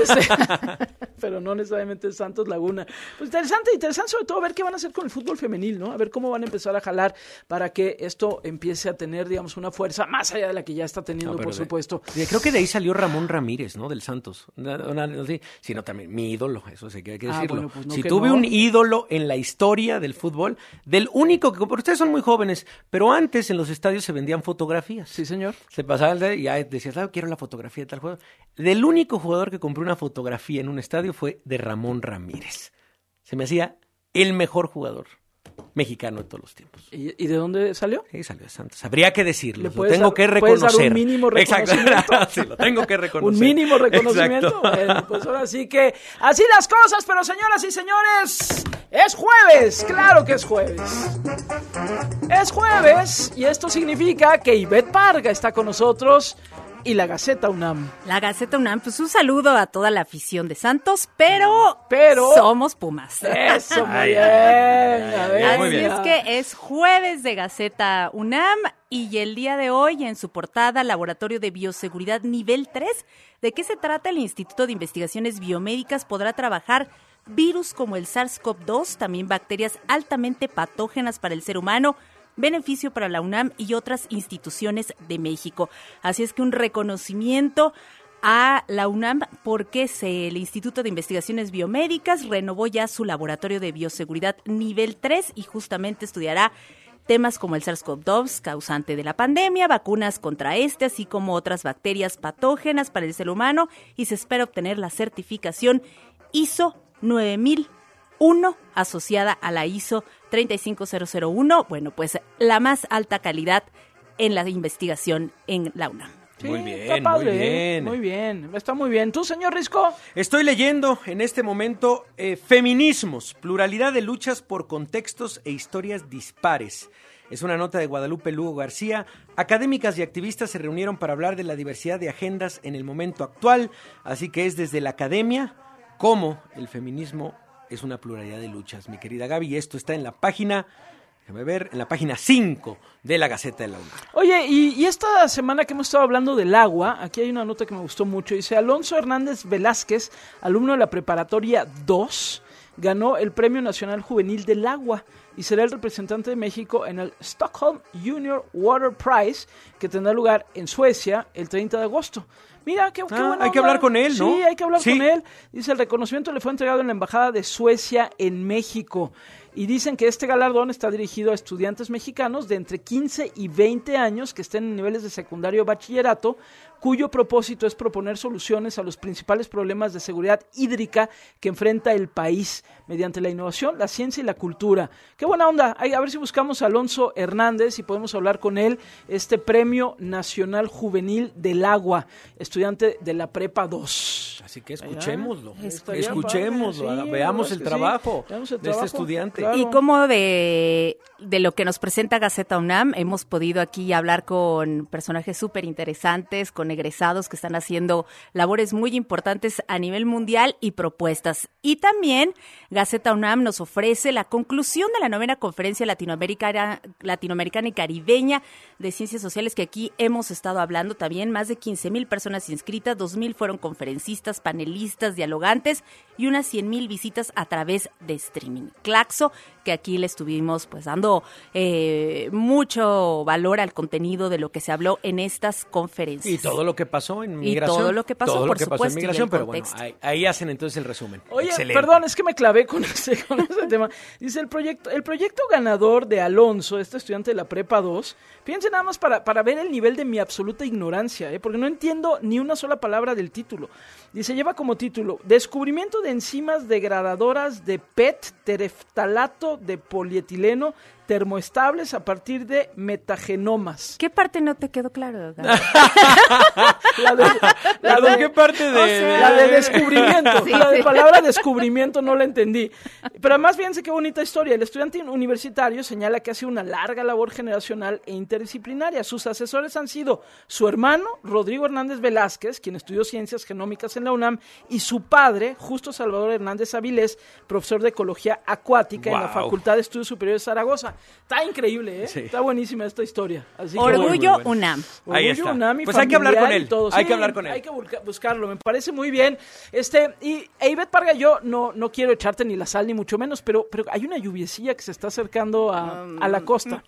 Pero no necesariamente es Santos Laguna. Pues interesante, interesante sobre todo ver qué van a hacer con el fútbol femenil, ¿no? A ver cómo van a empezar a jalar para que esto empiece a tener, digamos, una fuerza más allá de la que ya está teniendo, no, por de, supuesto. De, creo que de ahí salió Ramón Ramírez, ¿no? Del Santos. No, no, no, sí, sino también mi ídolo, eso sí que hay que decirlo. Ah, bueno, pues no si tuve no. un ídolo en la historia del fútbol, del único que, porque ustedes son muy jóvenes, pero antes en los estadios se vendían fotografías. Sí, señor. Se pasaba el día y ya decías, ah, quiero la fotografía de tal juego. Del único jugador que compró una fotografía en un estadio fue de Ramón Ramírez. Se me hacía el mejor jugador mexicano de todos los tiempos. ¿Y, y de dónde salió? Sí, salió de Santos. Habría que decirlo, lo tengo dar, que reconocer. ¿Puedes dar un mínimo reconocimiento? Exacto. Sí, lo tengo que reconocer. Un mínimo reconocimiento. Bueno, pues ahora sí que así las cosas, pero señoras y señores, es jueves, claro que es jueves. Es jueves y esto significa que Ivette Parga está con nosotros. Y la Gaceta UNAM. La Gaceta UNAM, pues un saludo a toda la afición de Santos, pero, pero somos Pumas. Eso, muy bien. A ver, Así muy bien. es que es jueves de Gaceta UNAM y el día de hoy en su portada, Laboratorio de Bioseguridad Nivel tres. ¿De qué se trata? El Instituto de Investigaciones Biomédicas podrá trabajar virus como el SARS-CoV dos, también bacterias altamente patógenas para el ser humano, beneficio para la UNAM y otras instituciones de México. Así es que un reconocimiento a la UNAM porque se, el Instituto de Investigaciones Biomédicas renovó ya su laboratorio de bioseguridad nivel tres y justamente estudiará temas como el SARS-CoV dos, causante de la pandemia, vacunas contra este, así como otras bacterias patógenas para el ser humano, y se espera obtener la certificación I S O nueve mil uno asociada a la I S O treinta y cinco mil uno, bueno, pues la más alta calidad en la investigación en la UNAM. Sí, muy bien, está padre, muy bien. Muy bien, está muy bien. ¿Tú, señor Risco? Estoy leyendo en este momento eh, Feminismos, pluralidad de luchas por contextos e historias dispares. Es una nota de Guadalupe Lugo García. Académicas y activistas se reunieron para hablar de la diversidad de agendas en el momento actual, así que es desde la academia cómo el feminismo es una pluralidad de luchas, mi querida Gaby, y esto está en la página, déjame ver, en la página cinco de la Gaceta de la UNAM. Oye, y, y esta semana que hemos estado hablando del agua, aquí hay una nota que me gustó mucho, dice Alonso Hernández Velázquez, alumno de la preparatoria dos, ganó el Premio Nacional Juvenil del Agua y será el representante de México en el Stockholm Junior Water Prize, que tendrá lugar en Suecia el treinta de agosto. Mira, qué, qué ah, buena hay que hablar con él, ¿no? Sí, hay que hablar sí. con él. Dice, el reconocimiento le fue entregado en la Embajada de Suecia en México. Y dicen que este galardón está dirigido a estudiantes mexicanos de entre quince y veinte años que estén en niveles de secundario o bachillerato, cuyo propósito es proponer soluciones a los principales problemas de seguridad hídrica que enfrenta el país mediante la innovación, la ciencia y la cultura. ¡Qué buena onda! A ver si buscamos a Alonso Hernández y podemos hablar con él, este Premio Nacional Juvenil del Agua, estudiante de la Prepa dos. Así que escuchémoslo, Estaría escuchémoslo, padre, sí, veamos el sí, trabajo veamos el de trabajo, este estudiante. claro. Y como de, de lo que nos presenta Gaceta UNAM, hemos podido aquí hablar con personajes súper interesantes, con egresados que están haciendo labores muy importantes a nivel mundial y propuestas. Y también Gaceta UNAM nos ofrece la conclusión de la novena conferencia latinoamericana, latinoamericana y caribeña de ciencias sociales, que aquí hemos estado hablando también. Más de quince mil personas inscritas, dos mil fueron conferencistas, panelistas, dialogantes y unas cien mil visitas a través de streaming. Claxo, que aquí le estuvimos pues dando eh, mucho valor al contenido de lo que se habló en estas conferencias. Y todo lo que pasó en migración. Y todo lo que pasó, todo por lo que supuesto, pasó en migración, pero contexto. bueno, ahí, ahí hacen entonces el resumen. Oye, Excelente. perdón, es que me clavé con ese, con ese tema. Dice el proyecto, el proyecto ganador de Alonso, este estudiante de la Prepa dos, fíjense nada más para, para ver el nivel de mi absoluta ignorancia, ¿eh? Porque no entiendo ni una sola palabra del título. Dice, lleva como título, Descubrimiento de enzimas degradadoras de P E T, tereftalato de polietileno, termoestables a partir de metagenomas. ¿Qué parte no te quedó claro, Gaby? la de, la Perdón, de, ¿qué parte de...? o sea, la de descubrimiento. Sí, la de sí. palabra descubrimiento no la entendí. Pero además, fíjense qué bonita historia. El estudiante universitario señala que ha sido una larga labor generacional e interdisciplinaria. Sus asesores han sido su hermano, Rodrigo Hernández Velázquez, quien estudió ciencias genómicas en la UNAM, y su padre, Justo Salvador Hernández Avilés, profesor de ecología acuática Wow. en la Facultad de Estudios Superiores de Zaragoza. Está increíble, ¿eh? Sí. Está buenísima esta historia. Así que, Orgullo muy bueno. UNAM. Ahí Orgullo está. UNAM y Pues hay que hablar familiar con y él. todo. Hay Sí, que hablar con él. Hay que busca- buscarlo, me parece muy bien. Este, y e Ivette Parga, yo no, no quiero echarte ni la sal ni mucho menos, pero, pero hay una lluviecilla que se está acercando a, a la costa.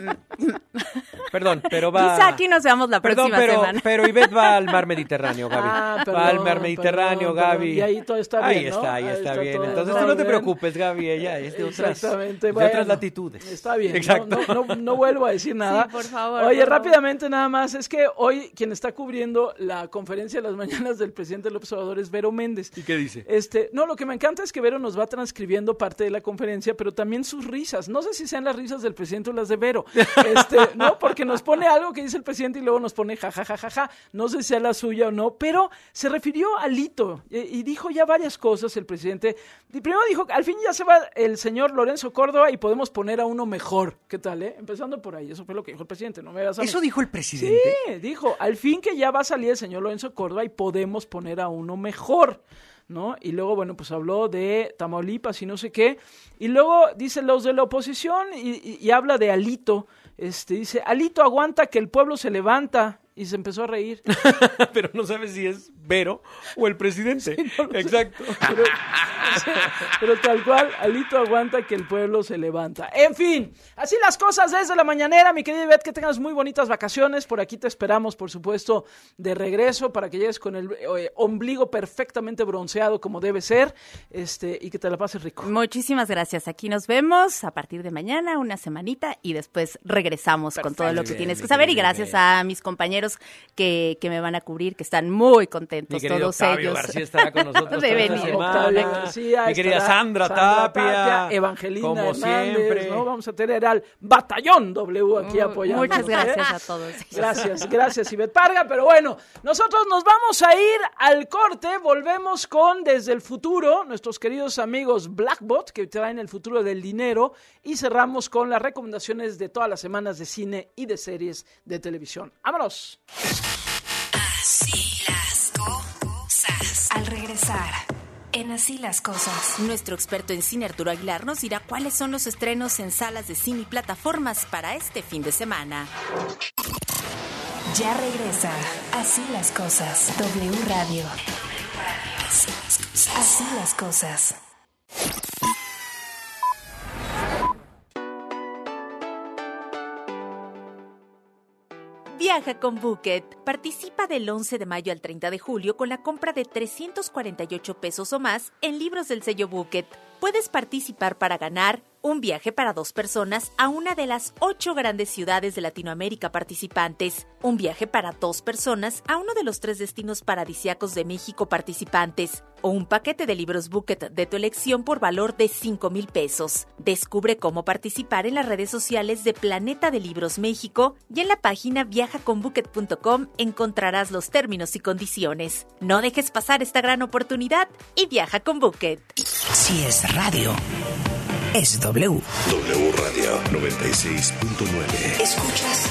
Perdón, pero va... Quizá aquí nos veamos la Perdón, próxima pero, semana. pero Ivette va al mar Mediterráneo, Gaby. Ah, va al perdón, mar Mediterráneo, perdón, Gaby. perdón. Y ahí todo está Ahí bien, ¿no? está, ahí, Ahí está, está bien. todo Entonces en tú no te orden. preocupes, Gaby, ella es de otras, Exactamente, de bueno, otras latitudes. Está bien, Exacto. No, no, no, no vuelvo a decir nada. Sí, por favor, Oye, por favor. rápidamente nada más, es que hoy quien está cubriendo la conferencia de las mañanas del presidente López Obrador es Vero Méndez. ¿Y qué dice? Este, no, lo que me encanta es que Vero nos va transcribiendo parte de la conferencia, pero también sus risas. No sé si sean las risas del presidente o las de Vero. Este, no, porque nos pone algo que dice el presidente y luego nos pone ja, ja, ja, ja, ja. No sé si sea la suya o no, pero se refirió a Lito y, y dijo ya varias cosas el presidente. Y primero dijo, al fin ya se va el señor Lorenzo Córdoba y podemos poner a uno mejor. ¿Qué tal, eh? Empezando por ahí. Eso fue lo que dijo el presidente. No me hagas a mí. ¿Eso dijo el presidente? Sí, dijo, al fin que ya va a salir el señor Lorenzo Córdoba y podemos poner a uno mejor, ¿no? Y luego, bueno, pues habló de Tamaulipas y no sé qué. Y luego dice los de la oposición y, y, y habla de Alito. Este, dice, Alito aguanta que el pueblo se levanta. Y se empezó a reír. Pero no sabes si es Vero o el presidente. Sí, no lo sé. Exacto. Pero, pero tal cual, Alito aguanta que el pueblo se levanta. En fin, así las cosas desde la mañanera. Mi querida Ivette, que tengas muy bonitas vacaciones. Por aquí te esperamos, por supuesto, de regreso para que llegues con el eh, ombligo perfectamente bronceado como debe ser, este, y que te la pases rico. Muchísimas gracias. Aquí nos vemos a partir de mañana, una semanita, y después regresamos con todo lo que Bien, tienes mi que saber. Y querida gracias Ivette. a mis compañeros que, que me van a cubrir, que están muy contentos, Mi querido todos Octavio ellos. García estará con nosotros de toda esta venir. semana. Octavio García, Mi querida estará Sandra Tapia, Evangelina como Hernández, siempre. ¿no? Vamos a tener al Batallón W aquí Mm, apoyando. muchas gracias a todos. Gracias, gracias Ivette Parga, pero bueno, nosotros nos vamos a ir al corte, volvemos con Desde el Futuro, nuestros queridos amigos Blackbot, que traen el futuro del dinero, y cerramos con las recomendaciones de todas las semanas de cine y de series de televisión. ¡Vámonos! Así las cosas. Al regresar, en Así las cosas. Nuestro experto en cine, Arturo Aguilar, nos dirá cuáles son los estrenos en salas de cine y plataformas para este fin de semana. Ya regresa Así las cosas. W Radio. Así las cosas. Así las cosas. Viaja con Booket. Participa del once de mayo al treinta de julio con la compra de trescientos cuarenta y ocho pesos o más en libros del sello Booket. Puedes participar para ganar un viaje para dos personas a una de las ocho grandes ciudades de Latinoamérica participantes, un viaje para dos personas a uno de los tres destinos paradisíacos de México participantes, o un paquete de libros Booket de tu elección por valor de cinco mil pesos. Descubre cómo participar en las redes sociales de Planeta de Libros México y en la página viaja con booket punto com encontrarás los términos y condiciones. No dejes pasar esta gran oportunidad y viaja con Booket. Si es radio, es W. W Radio noventa y seis punto nueve. ¿Escuchas?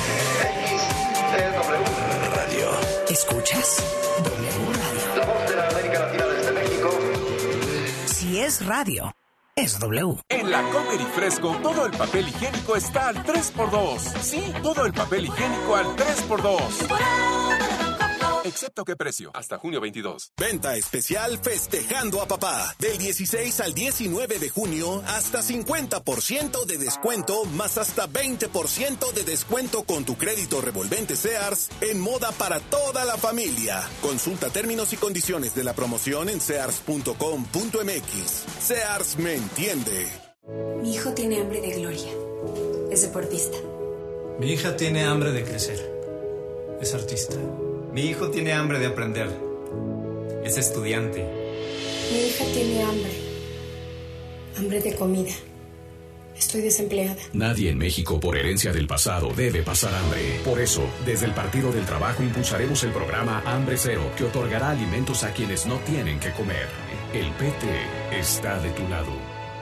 Radio. ¿Escuchas? W Radio. La voz de la América Latina desde México. Si es radio, es W. En la Comer y Fresco, todo el papel higiénico está al tres por dos. Sí, todo el papel higiénico al tres por dos. Excepto qué precio, hasta junio veintidós. Venta especial festejando a papá. Del dieciséis al diecinueve de junio, hasta cincuenta por ciento de descuento, más hasta veinte por ciento de descuento con tu crédito revolvente Sears en moda para toda la familia. Consulta términos y condiciones de la promoción en sears punto com punto m x. Sears me entiende. Mi hijo tiene hambre de gloria. Es deportista. Mi hija tiene hambre de crecer. Es artista. Mi hijo tiene hambre de aprender. Es estudiante. Mi hija tiene hambre. Hambre de comida. Estoy desempleada. Nadie en México por herencia del pasado debe pasar hambre. Por eso, desde el Partido del Trabajo impulsaremos el programa Hambre Cero, que otorgará alimentos a quienes no tienen que comer. El P T está de tu lado.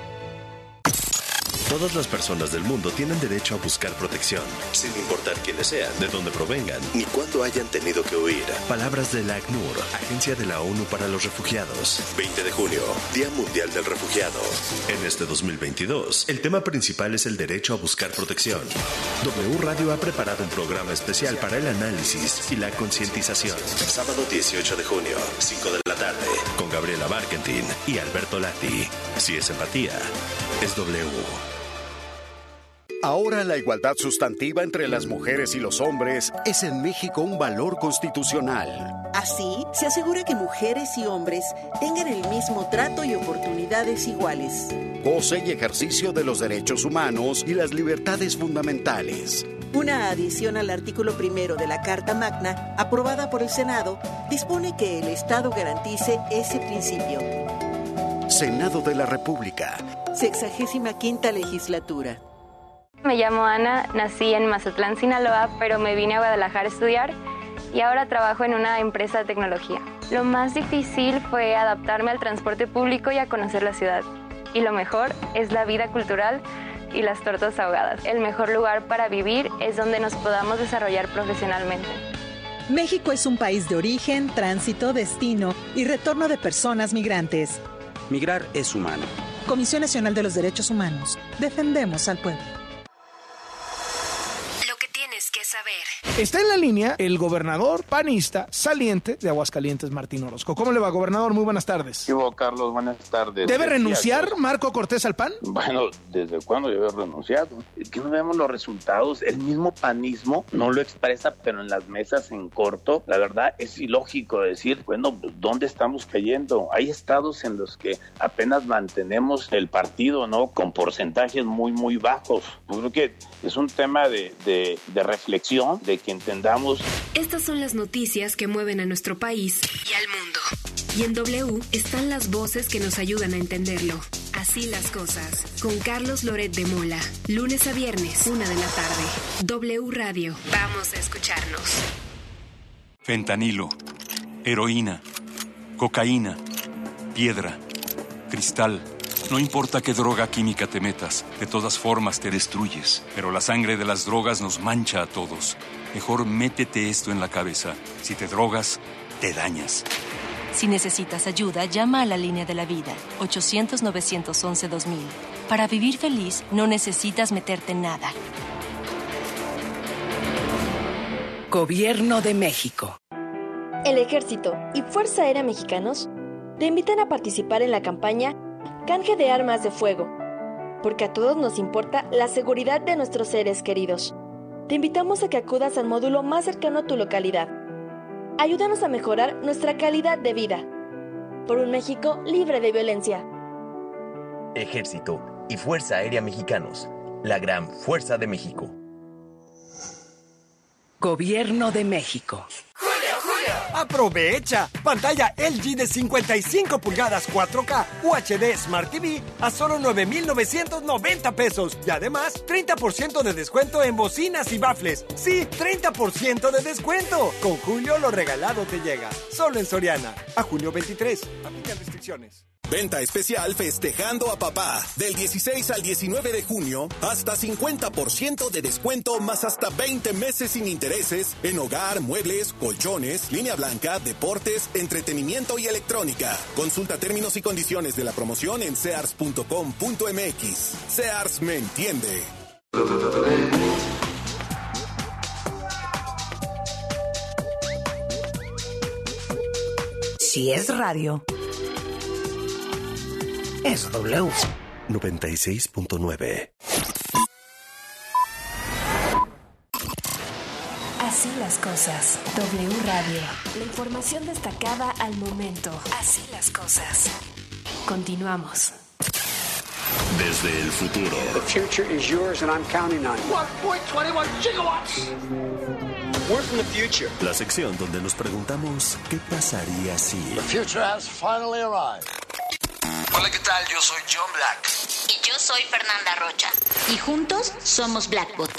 Todas las personas del mundo tienen derecho a buscar protección, sin importar quiénes sean, de dónde provengan, ni cuándo hayan tenido que huir. Palabras de la ACNUR, Agencia de la ONU para los Refugiados. veinte de junio, Día Mundial del Refugiado. En este dos mil veintidós, el tema principal es el derecho a buscar protección. W Radio ha preparado un programa especial para el análisis y la concientización. Sábado dieciocho de junio, cinco de la tarde, con Gabriela Barkentin y Alberto Lati. Si es empatía, es W. Ahora la igualdad sustantiva entre las mujeres y los hombres es en México un valor constitucional. Así, se asegura que mujeres y hombres tengan el mismo trato y oportunidades iguales. Goce y ejercicio de los derechos humanos y las libertades fundamentales. Una adición al artículo primero de la Carta Magna, aprobada por el Senado, dispone que el Estado garantice ese principio. Senado de la República. Sexagésima quinta legislatura. Me llamo Ana, nací en Mazatlán, Sinaloa, pero me vine a Guadalajara a estudiar y ahora trabajo en una empresa de tecnología. Lo más difícil fue adaptarme al transporte público y a conocer la ciudad. Y lo mejor es la vida cultural y las tortas ahogadas. El mejor lugar para vivir es donde nos podamos desarrollar profesionalmente. México es un país de origen, tránsito, destino y retorno de personas migrantes. Migrar es humano. Comisión Nacional de los Derechos Humanos. Defendemos al pueblo. Que saber. Está en la línea el gobernador panista saliente de Aguascalientes, Martín Orozco. ¿Cómo le va, gobernador? Muy buenas tardes. ¿Qué hubo, Carlos? Buenas tardes. ¿Debe renunciar Marco Cortés al P A N? Bueno, ¿desde cuándo debe haber renunciado? Es que no vemos los resultados. El mismo panismo no lo expresa, pero en las mesas en corto, la verdad es ilógico decir, bueno, ¿dónde estamos cayendo? Hay estados en los que apenas mantenemos el partido, ¿no? Con porcentajes muy, muy bajos. Yo creo que es un tema de, de, de reflexión, de que entendamos. Estas son las noticias que mueven a nuestro país y al mundo. Y en W están las voces que nos ayudan a entenderlo. Así las cosas. Con Carlos Loret de Mola. Lunes a viernes, una de la tarde. W Radio. Vamos a escucharnos. Fentanilo, heroína, cocaína, piedra, cristal. No importa qué droga química te metas, de todas formas te destruyes. Pero la sangre de las drogas nos mancha a todos. Mejor métete esto en la cabeza. Si te drogas, te dañas. Si necesitas ayuda, llama a la Línea de la Vida, ochocientos, novecientos once, dos mil. Para vivir feliz, no necesitas meterte en nada. Gobierno de México. El Ejército y Fuerza Aérea Mexicanos te invitan a participar en la campaña Canje de Armas de Fuego, porque a todos nos importa la seguridad de nuestros seres queridos. Te invitamos a que acudas al módulo más cercano a tu localidad. Ayúdanos a mejorar nuestra calidad de vida. Por un México libre de violencia. Ejército y Fuerza Aérea Mexicanos, la gran fuerza de México. Gobierno de México. ¡Aprovecha! Pantalla L G de cincuenta y cinco pulgadas cuatro K U H D Smart T V a solo nueve mil novecientos noventa pesos. Y además, treinta por ciento de descuento en bocinas y bafles. ¡Sí, treinta por ciento de descuento! Con Julio lo regalado te llega. Solo en Soriana. A junio veintitrés. Aplican restricciones. Venta especial festejando a papá. Del dieciséis al diecinueve de junio, hasta cincuenta por ciento de descuento más hasta veinte meses sin intereses en hogar, muebles, colchones, línea blanca, deportes, entretenimiento y electrónica. Consulta términos y condiciones de la promoción en sears punto com punto m x. Sears me entiende. Si es radio, es W. noventa y seis punto nueve. Así las cosas. W Radio. La información destacada al momento. Así las cosas. Continuamos. Desde el futuro. The future is yours and I'm counting on you. one point two one gigawatts. We're from the future. La sección donde nos preguntamos qué pasaría si. The future has finally arrived. Hola, ¿qué tal? Yo soy John Black. Y yo soy Fernanda Rocha. Y juntos somos Blackbot.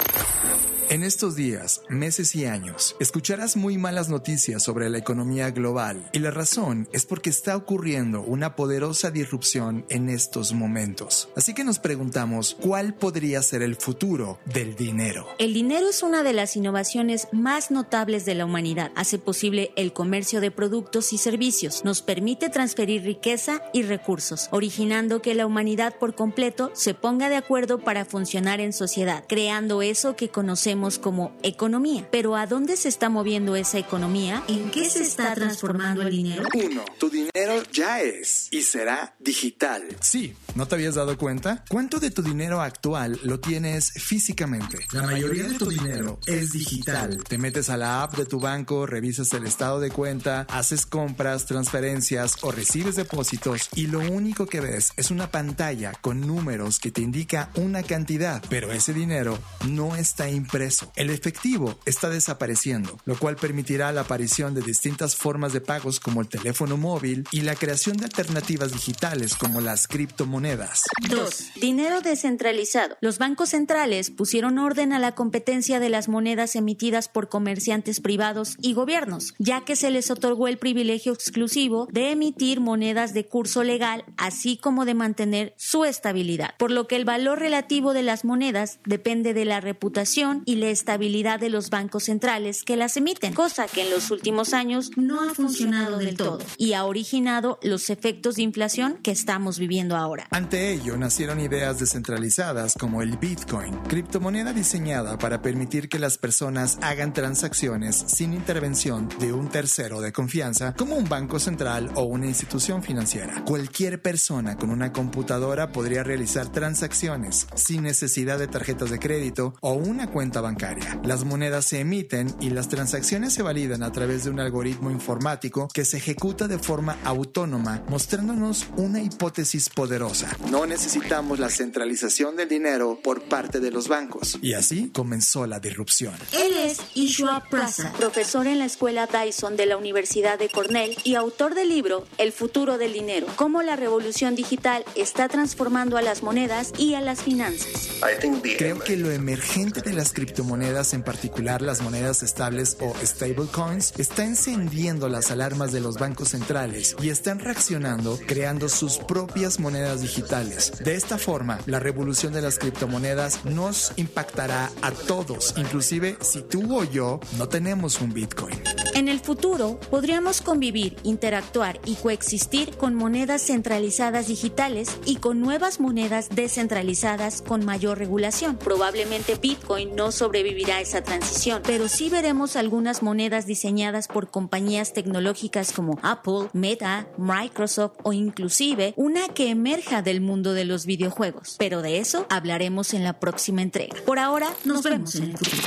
En estos días, meses y años, escucharás muy malas noticias sobre la economía global, y la razón es porque está ocurriendo una poderosa disrupción en estos momentos. Así que nos preguntamos, ¿cuál podría ser el futuro del dinero? El dinero es una de las innovaciones más notables de la humanidad. Hace posible el comercio de productos y servicios, nos permite transferir riqueza y recursos, originando que la humanidad por completo se ponga de acuerdo para funcionar en sociedad, creando eso que conocemos como economía. Pero ¿a dónde se está moviendo esa economía? ¿En qué se está transformando el dinero? Uno, tu dinero ya es y será digital. Sí, ¿no te habías dado cuenta? ¿Cuánto de tu dinero actual lo tienes físicamente? La mayoría de tu dinero es digital. Te metes a la app de tu banco, revisas el estado de cuenta, haces compras, transferencias o recibes depósitos y lo único que ves es una pantalla con números que te indica una cantidad, pero ese dinero no está impreso. El efectivo está desapareciendo, lo cual permitirá la aparición de distintas formas de pagos como el teléfono móvil y la creación de alternativas digitales como las criptomonedas. Dos. Dinero descentralizado. Los bancos centrales pusieron orden a la competencia de las monedas emitidas por comerciantes privados y gobiernos, ya que se les otorgó el privilegio exclusivo de emitir monedas de curso legal, así como de mantener su estabilidad, por lo que el valor relativo de las monedas depende de la reputación y la estabilidad de los bancos centrales que las emiten, cosa que en los últimos años no ha funcionado del todo y ha originado los efectos de inflación que estamos viviendo ahora. Ante ello nacieron ideas descentralizadas como el Bitcoin, criptomoneda diseñada para permitir que las personas hagan transacciones sin intervención de un tercero de confianza como un banco central o una institución financiera. Cualquier persona con una computadora podría realizar transacciones sin necesidad de tarjetas de crédito o una cuenta bancaria. Las monedas se emiten y las transacciones se validan a través de un algoritmo informático que se ejecuta de forma autónoma, mostrándonos una hipótesis poderosa. No necesitamos la centralización del dinero por parte de los bancos. Y así comenzó la disrupción. Él es Ishua Prasad, profesor en la escuela Dyson de la Universidad de Cornell y autor del libro El futuro del dinero, cómo la revolución digital está transformando a las monedas y a las finanzas. Creo que lo emergente de las criptomonedas, en particular las monedas estables o stablecoins, está encendiendo las alarmas de los bancos centrales y están reaccionando creando sus propias monedas digitales. De esta forma, la revolución de las criptomonedas nos impactará a todos, inclusive si tú o yo no tenemos un Bitcoin. En el futuro, podríamos convivir, interactuar y coexistir con monedas centralizadas digitales y con nuevas monedas descentralizadas con mayor regulación. Probablemente Bitcoin no sobrevivirá a esa transición, pero sí veremos algunas monedas diseñadas por compañías tecnológicas como Apple, Meta, Microsoft o inclusive una que emerja del mundo de los videojuegos. Pero de eso hablaremos en la próxima entrega. Por ahora, nos vemos en el futuro.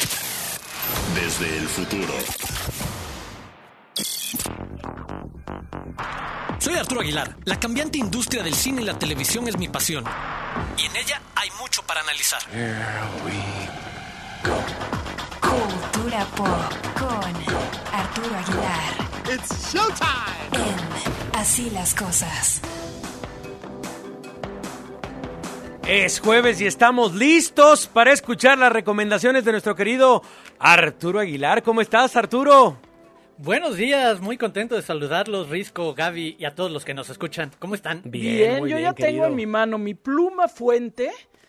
Desde el futuro. Soy Arturo Aguilar. La cambiante industria del cine y la televisión es mi pasión. Y en ella hay mucho para analizar. Here we go. Cultura pop con Arturo Aguilar. It's showtime. En Así las cosas. Es jueves y estamos listos para escuchar las recomendaciones de nuestro querido Arturo Aguilar. ¿Cómo estás, Arturo? Buenos días, muy contento de saludarlos, Risco, Gaby y a todos los que nos escuchan. ¿Cómo están? Bien, bien yo bien, ya querido. Tengo en mi mano mi pluma fuente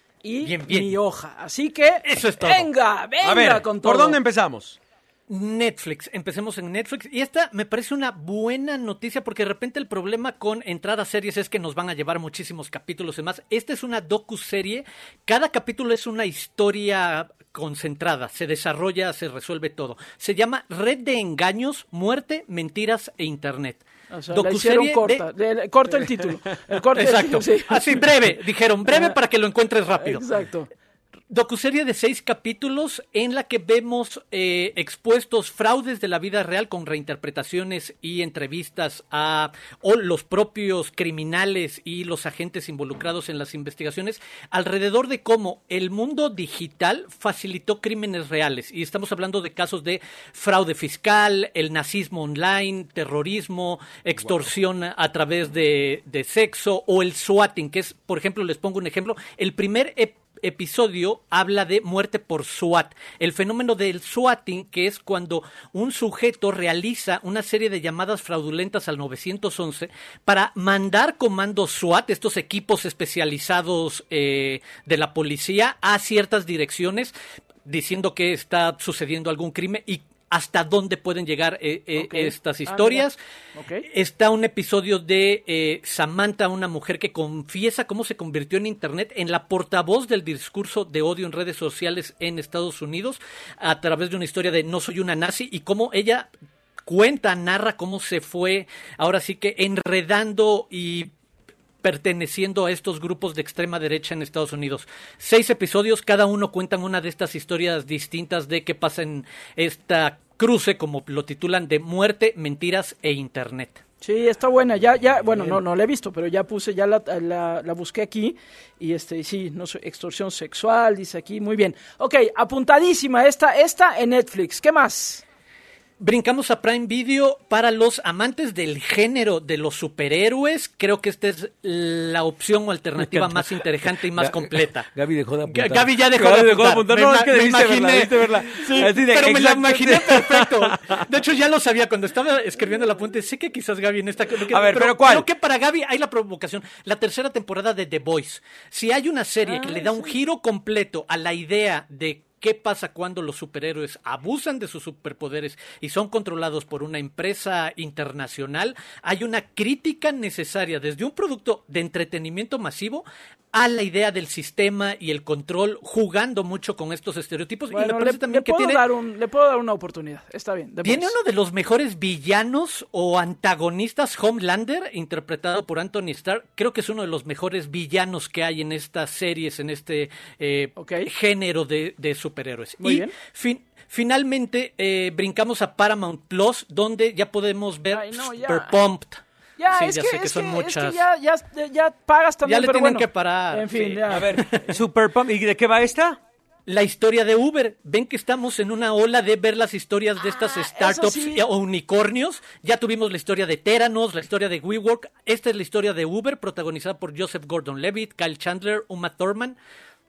y bien, bien. mi hoja. Así que, eso es todo. Venga, venga a ver, con todo. ¿Por dónde empezamos? Netflix, empecemos en Netflix y esta me parece una buena noticia porque de repente el problema con entrar a series es que nos van a llevar muchísimos capítulos y más. Esta es una docuserie, cada capítulo es una historia concentrada, se desarrolla, se resuelve todo. Se llama Red de Engaños, Muerte, Mentiras e Internet. O sea, la hicieron corta, de... de, corta el título. El corta Exacto, el título, sí. Así breve, dijeron breve para que lo encuentres rápido. Exacto. Docuserie de seis capítulos en la que vemos eh, expuestos fraudes de la vida real con reinterpretaciones y entrevistas a o los propios criminales y los agentes involucrados en las investigaciones alrededor de cómo el mundo digital facilitó crímenes reales. Y estamos hablando de casos de fraude fiscal, el nazismo online, terrorismo, extorsión wow. a través de, de sexo o el swatting, que es, por ejemplo, les pongo un ejemplo, el primer episodio episodio habla de muerte por SWAT, el fenómeno del swatting, que es cuando un sujeto realiza una serie de llamadas fraudulentas al nueve once para mandar comandos SWAT, estos equipos especializados eh, de la policía, a ciertas direcciones, diciendo que está sucediendo algún crimen y hasta dónde pueden llegar eh, eh, okay. estas historias. Ah, okay. Está un episodio de eh, Samantha, una mujer que confiesa cómo se convirtió en Internet en la portavoz del discurso de odio en redes sociales en Estados Unidos a través de una historia de no soy una nazi y cómo ella cuenta, narra cómo se fue ahora sí que enredando y perteneciendo a estos grupos de extrema derecha en Estados Unidos. Seis episodios, cada uno cuentan una de estas historias distintas de qué pasa en esta cruce, como lo titulan, de muerte, mentiras e Internet. Sí, está buena, ya, ya, bueno, no, no la he visto, pero ya puse, ya la, la, la busqué aquí, y este, sí, no sé, extorsión sexual, dice aquí, muy bien. Ok, apuntadísima esta, esta en Netflix, ¿qué más? Brincamos a Prime Video para los amantes del género de los superhéroes. Creo que esta es la opción o alternativa más interesante y más completa. Gaby dejó de apuntar. Gaby ya dejó, Gaby de, dejó apuntar. de apuntar. No, me, es que debiste imaginé, verla, debiste verla. Sí, Así de, pero me la exacto. imaginé perfecto. De hecho, ya lo sabía. Cuando estaba escribiendo el apunte, sé que quizás Gaby en esta... A ver, pero, pero ¿cuál? Creo que para Gaby hay la provocación. La tercera temporada de The Boys. Si hay una serie ah, que le da un sí. giro completo a la idea de ¿qué pasa cuando los superhéroes abusan de sus superpoderes y son controlados por una empresa internacional? Hay una crítica necesaria desde un producto de entretenimiento masivo a la idea del sistema y el control, jugando mucho con estos estereotipos. Bueno, y me parece le, también le que puedo tiene, dar un, le puedo dar una oportunidad. Está bien. Tiene uno de los mejores villanos o antagonistas, Homelander, interpretado por Anthony Starr. Creo que es uno de los mejores villanos que hay en estas series, en este eh, okay. género de, de superhéroes. Muy y bien. Fin, finalmente eh, brincamos a Paramount Plus, donde ya podemos ver Ay, no, Super Pumped. Ya, sí, es, ya que, sé que es, son que, muchas. es que ya, ya, ya pagas también, ya le pero tienen bueno. que parar. En fin, sí. ya. A ver, Super Pump, ¿y de qué va esta? La historia de Uber. Ven que estamos en una ola de ver las historias de estas ah, startups sí. o unicornios. Ya tuvimos la historia de Theranos, la historia de WeWork. Esta es la historia de Uber, protagonizada por Joseph Gordon-Levitt, Kyle Chandler, Uma Thurman.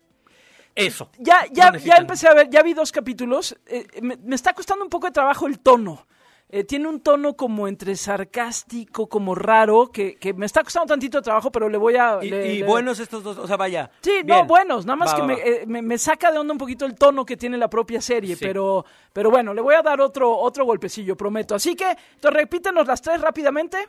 Eso. Ya, ya, no ya empecé a ver, ya vi dos capítulos. Eh, me, me está costando un poco de trabajo el tono. Eh, tiene un tono como entre sarcástico, como raro, que, que me está costando tantito de trabajo, pero le voy a... Y, le, y le... buenos estos dos, o sea, vaya. Sí, bien. no, buenos, nada más va, que va, me, va. eh, me, me saca de onda un poquito el tono que tiene la propia serie, sí. pero, pero bueno, le voy a dar otro, otro golpecillo, prometo. Así que, entonces, repítenos las tres rápidamente.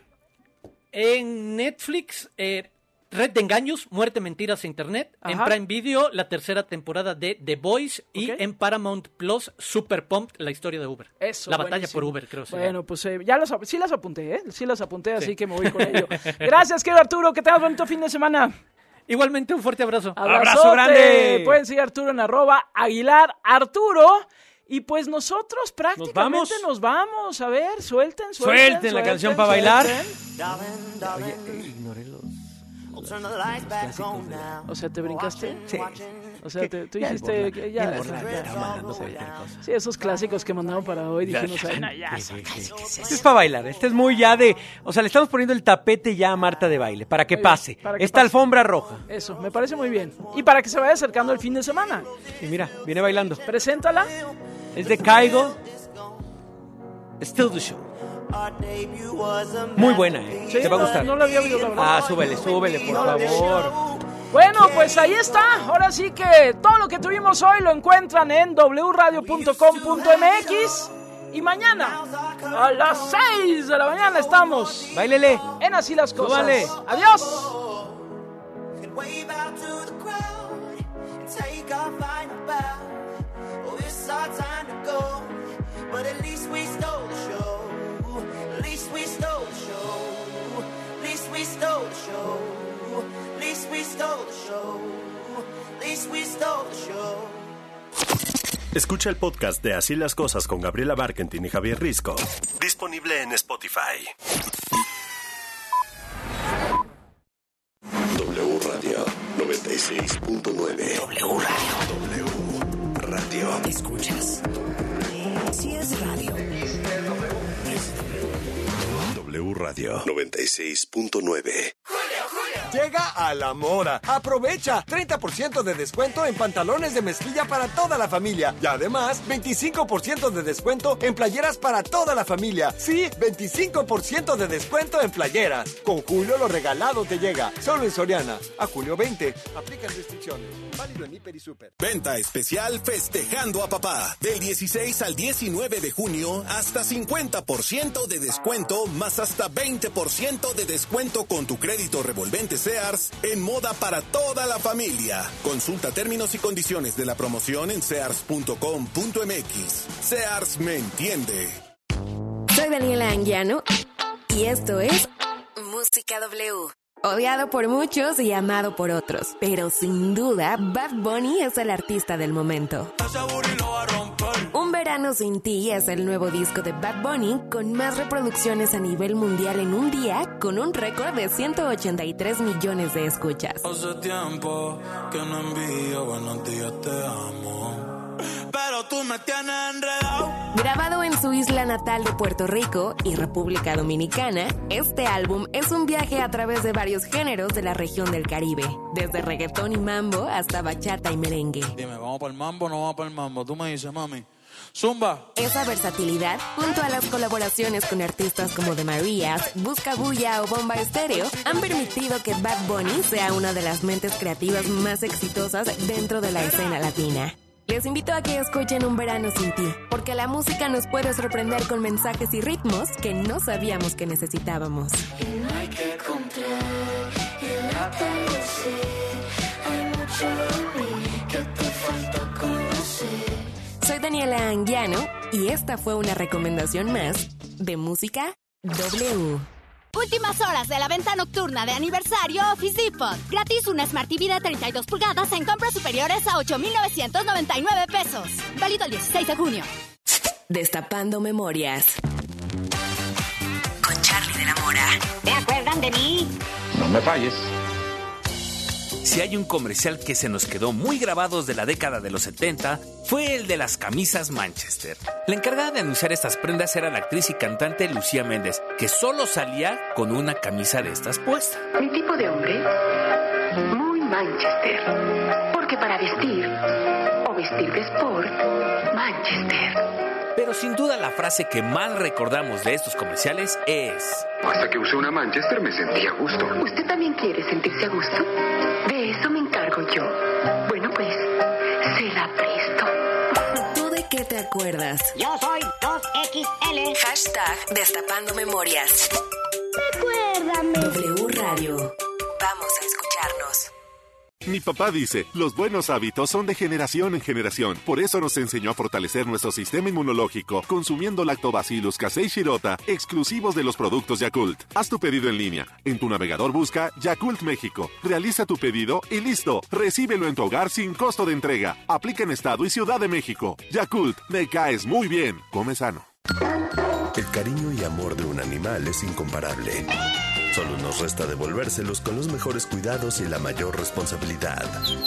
En Netflix... Eh... Red de Engaños, Muerte, Mentiras e Internet. Ajá. En Prime Video, la tercera temporada de The Boys. Y okay. en Paramount Plus, Super Pumped, la historia de Uber. Eso, la batalla buenísimo. por Uber, creo. Bueno, pues eh, ya las, sí las apunté, ¿eh? Sí las apunté, sí. Así que me voy con ello. Gracias, querido Arturo, que tengas bonito fin de semana. Igualmente, un fuerte abrazo. Abrazote. ¡Abrazo grande! Pueden seguir a Arturo en arroba Aguilar Arturo. Y pues nosotros prácticamente ¿Nos vamos? nos vamos. A ver, suelten, suelten. Suelten, suelten la canción para bailar. Oye, ignoré los... O sea, ¿te brincaste? Sí. O sea, te, tú dijiste que ya... Sí, esos clásicos que mandaron para hoy, dijimos, ay, no, ya. Este es para bailar, este es muy ya de... O sea, le estamos poniendo el tapete ya a Marta de baile, para que pase. Para que Esta pase. alfombra roja. Eso, me parece muy bien. Y para que se vaya acercando el fin de semana. Y mira, viene bailando. Preséntala. Es de Caigo. Still the Show. Muy buena, ¿eh? Sí, te va a no, gustar. no la había oído, la verdad. Ah, súbele, súbele, por favor. Bueno, pues ahí está. Ahora sí que todo lo que tuvimos hoy lo encuentran en doble u radio punto com punto eme equis. Y mañana, a las seis de la mañana, estamos. Báilele. En Así las Cosas. Súbale. Adiós. But at least we stole the show. At least we stole the show. At least we stole the show. At least we stole the show. At least we stole the show. Escucha el podcast de Así las Cosas con Gabriela Barkentin y Javier Risco. Disponible en Spotify. W Radio noventa y seis punto nueve. W Radio. W Radio. ¿Escuchas? Si es radio. W Radio noventa y seis punto nueve. Llega a La Mora. Aprovecha treinta por ciento de descuento en pantalones de mezclilla para toda la familia. Y además, veinticinco por ciento de descuento en playeras para toda la familia. Sí, veinticinco por ciento de descuento en playeras. Con Julio lo regalado te llega. Solo en Soriana. A julio veinte. Aplican restricciones. Válido en Hiper y Super. Venta especial Festejando a Papá. Del dieciséis al diecinueve de junio, hasta cincuenta por ciento de descuento, más hasta veinte por ciento de descuento con tu crédito revolvente Sears en moda para toda la familia. Consulta términos y condiciones de la promoción en sears punto com punto eme equis. Sears me entiende. Soy Daniela Anguiano y esto es Música W. Odiado por muchos y amado por otros, pero sin duda Bad Bunny es el artista del momento. Un verano sin ti es el nuevo disco de Bad Bunny con más reproducciones a nivel mundial en un día, con un récord de ciento ochenta y tres millones de escuchas. Hace tiempo que no envío buenos días, te amo, pero tú me tienes enredado. Grabado en su isla natal de Puerto Rico y República Dominicana, este álbum es un viaje a través de varios géneros de la región del Caribe, desde reggaetón y mambo hasta bachata y merengue. Dime, ¿vamos para el mambo o no vamos para el mambo? Tú me dices, mami. Zumba. Esa versatilidad, junto a las colaboraciones con artistas como The Marías, Busca Bulla o Bomba Estéreo, han permitido que Bad Bunny sea una de las mentes creativas más exitosas dentro de la escena latina. Les invito a que escuchen Un Verano Sin Ti, porque la música nos puede sorprender con mensajes y ritmos que no sabíamos que necesitábamos. Y no hay que comprar el atardecer, hay mucho de mí que te falta conocer. Soy Daniela Anguiano y esta fue una recomendación más de Música W. Últimas horas de la venta nocturna de aniversario Office Depot. Gratis una Smart T V de treinta y dos pulgadas en compras superiores a ocho mil novecientos noventa y nueve pesos. Válido el dieciséis de junio. Destapando Memorias. Con Charlie de la Mora. ¿Te acuerdan de mí? No me falles. Si hay un comercial que se nos quedó muy grabados de la década de los setenta, fue el de las camisas Manchester. La encargada de anunciar estas prendas era la actriz y cantante Lucía Méndez, que solo salía con una camisa de estas puesta. Mi tipo de hombre, muy Manchester. Porque para vestir o vestir de sport, Manchester. Pero sin duda la frase que más recordamos de estos comerciales es: hasta que usé una Manchester me sentí a gusto. ¿Usted también quiere sentirse a gusto? De eso me encargo yo. Bueno, pues, se la presto. ¿Tú de qué te acuerdas? Yo soy dos equis ele. Hashtag Destapando Memorias. Recuérdame. W Radio. Vamos a escucharnos. Mi papá dice, los buenos hábitos son de generación en generación. Por eso nos enseñó a fortalecer nuestro sistema inmunológico consumiendo Lactobacillus casei shirota, exclusivos de los productos Yakult. Haz tu pedido en línea. En tu navegador busca Yakult México. Realiza tu pedido y listo. Recíbelo en tu hogar sin costo de entrega. Aplica en Estado y Ciudad de México. Yakult, me caes muy bien. Come sano. El cariño y amor de un animal es incomparable. Solo nos resta devolvérselos con los mejores cuidados y la mayor responsabilidad.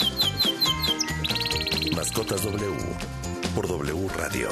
Mascotas W por W Radio.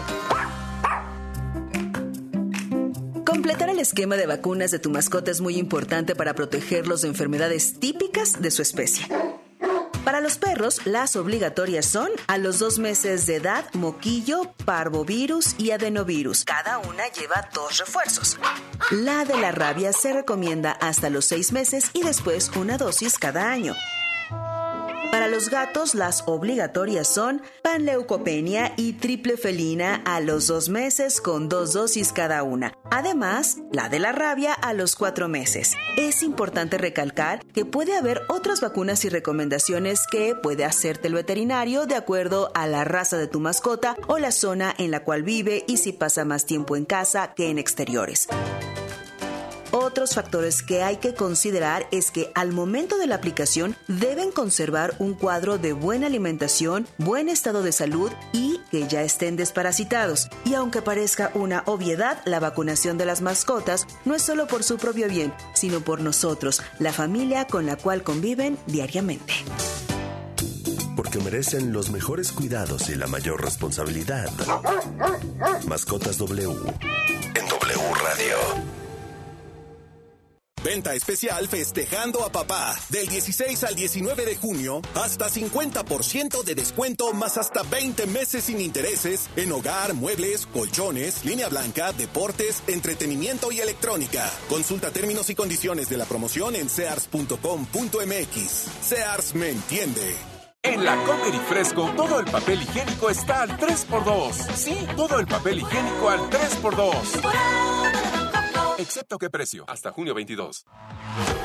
Completar el esquema de vacunas de tu mascota es muy importante para protegerlos de enfermedades típicas de su especie. Para los perros, las obligatorias son a los dos meses de edad, moquillo, parvovirus y adenovirus. Cada una lleva dos refuerzos. La de la rabia se recomienda hasta los seis meses y después una dosis cada año. Para los gatos, las obligatorias son panleucopenia y triple felina a los dos meses con dos dosis cada una. Además, la de la rabia a los cuatro meses. Es importante recalcar que puede haber otras vacunas y recomendaciones que puede hacerte el veterinario de acuerdo a la raza de tu mascota o la zona en la cual vive y si pasa más tiempo en casa que en exteriores. Otros factores que hay que considerar es que al momento de la aplicación deben conservar un cuadro de buena alimentación, buen estado de salud y que ya estén desparasitados. Y aunque parezca una obviedad, la vacunación de las mascotas no es solo por su propio bien, sino por nosotros, la familia con la cual conviven diariamente. Porque merecen los mejores cuidados y la mayor responsabilidad. Mascotas W en W Radio. Venta especial festejando a papá. Del dieciséis al diecinueve de junio, hasta cincuenta por ciento de descuento más hasta veinte meses sin intereses en hogar, muebles, colchones, línea blanca, deportes, entretenimiento y electrónica. Consulta términos y condiciones de la promoción en sears punto com punto m x. Sears me entiende. En la Comer y Fresco, todo el papel higiénico está al tres por dos. Sí, todo el papel higiénico al tres por dos. Excepto qué precio, hasta junio veintidós.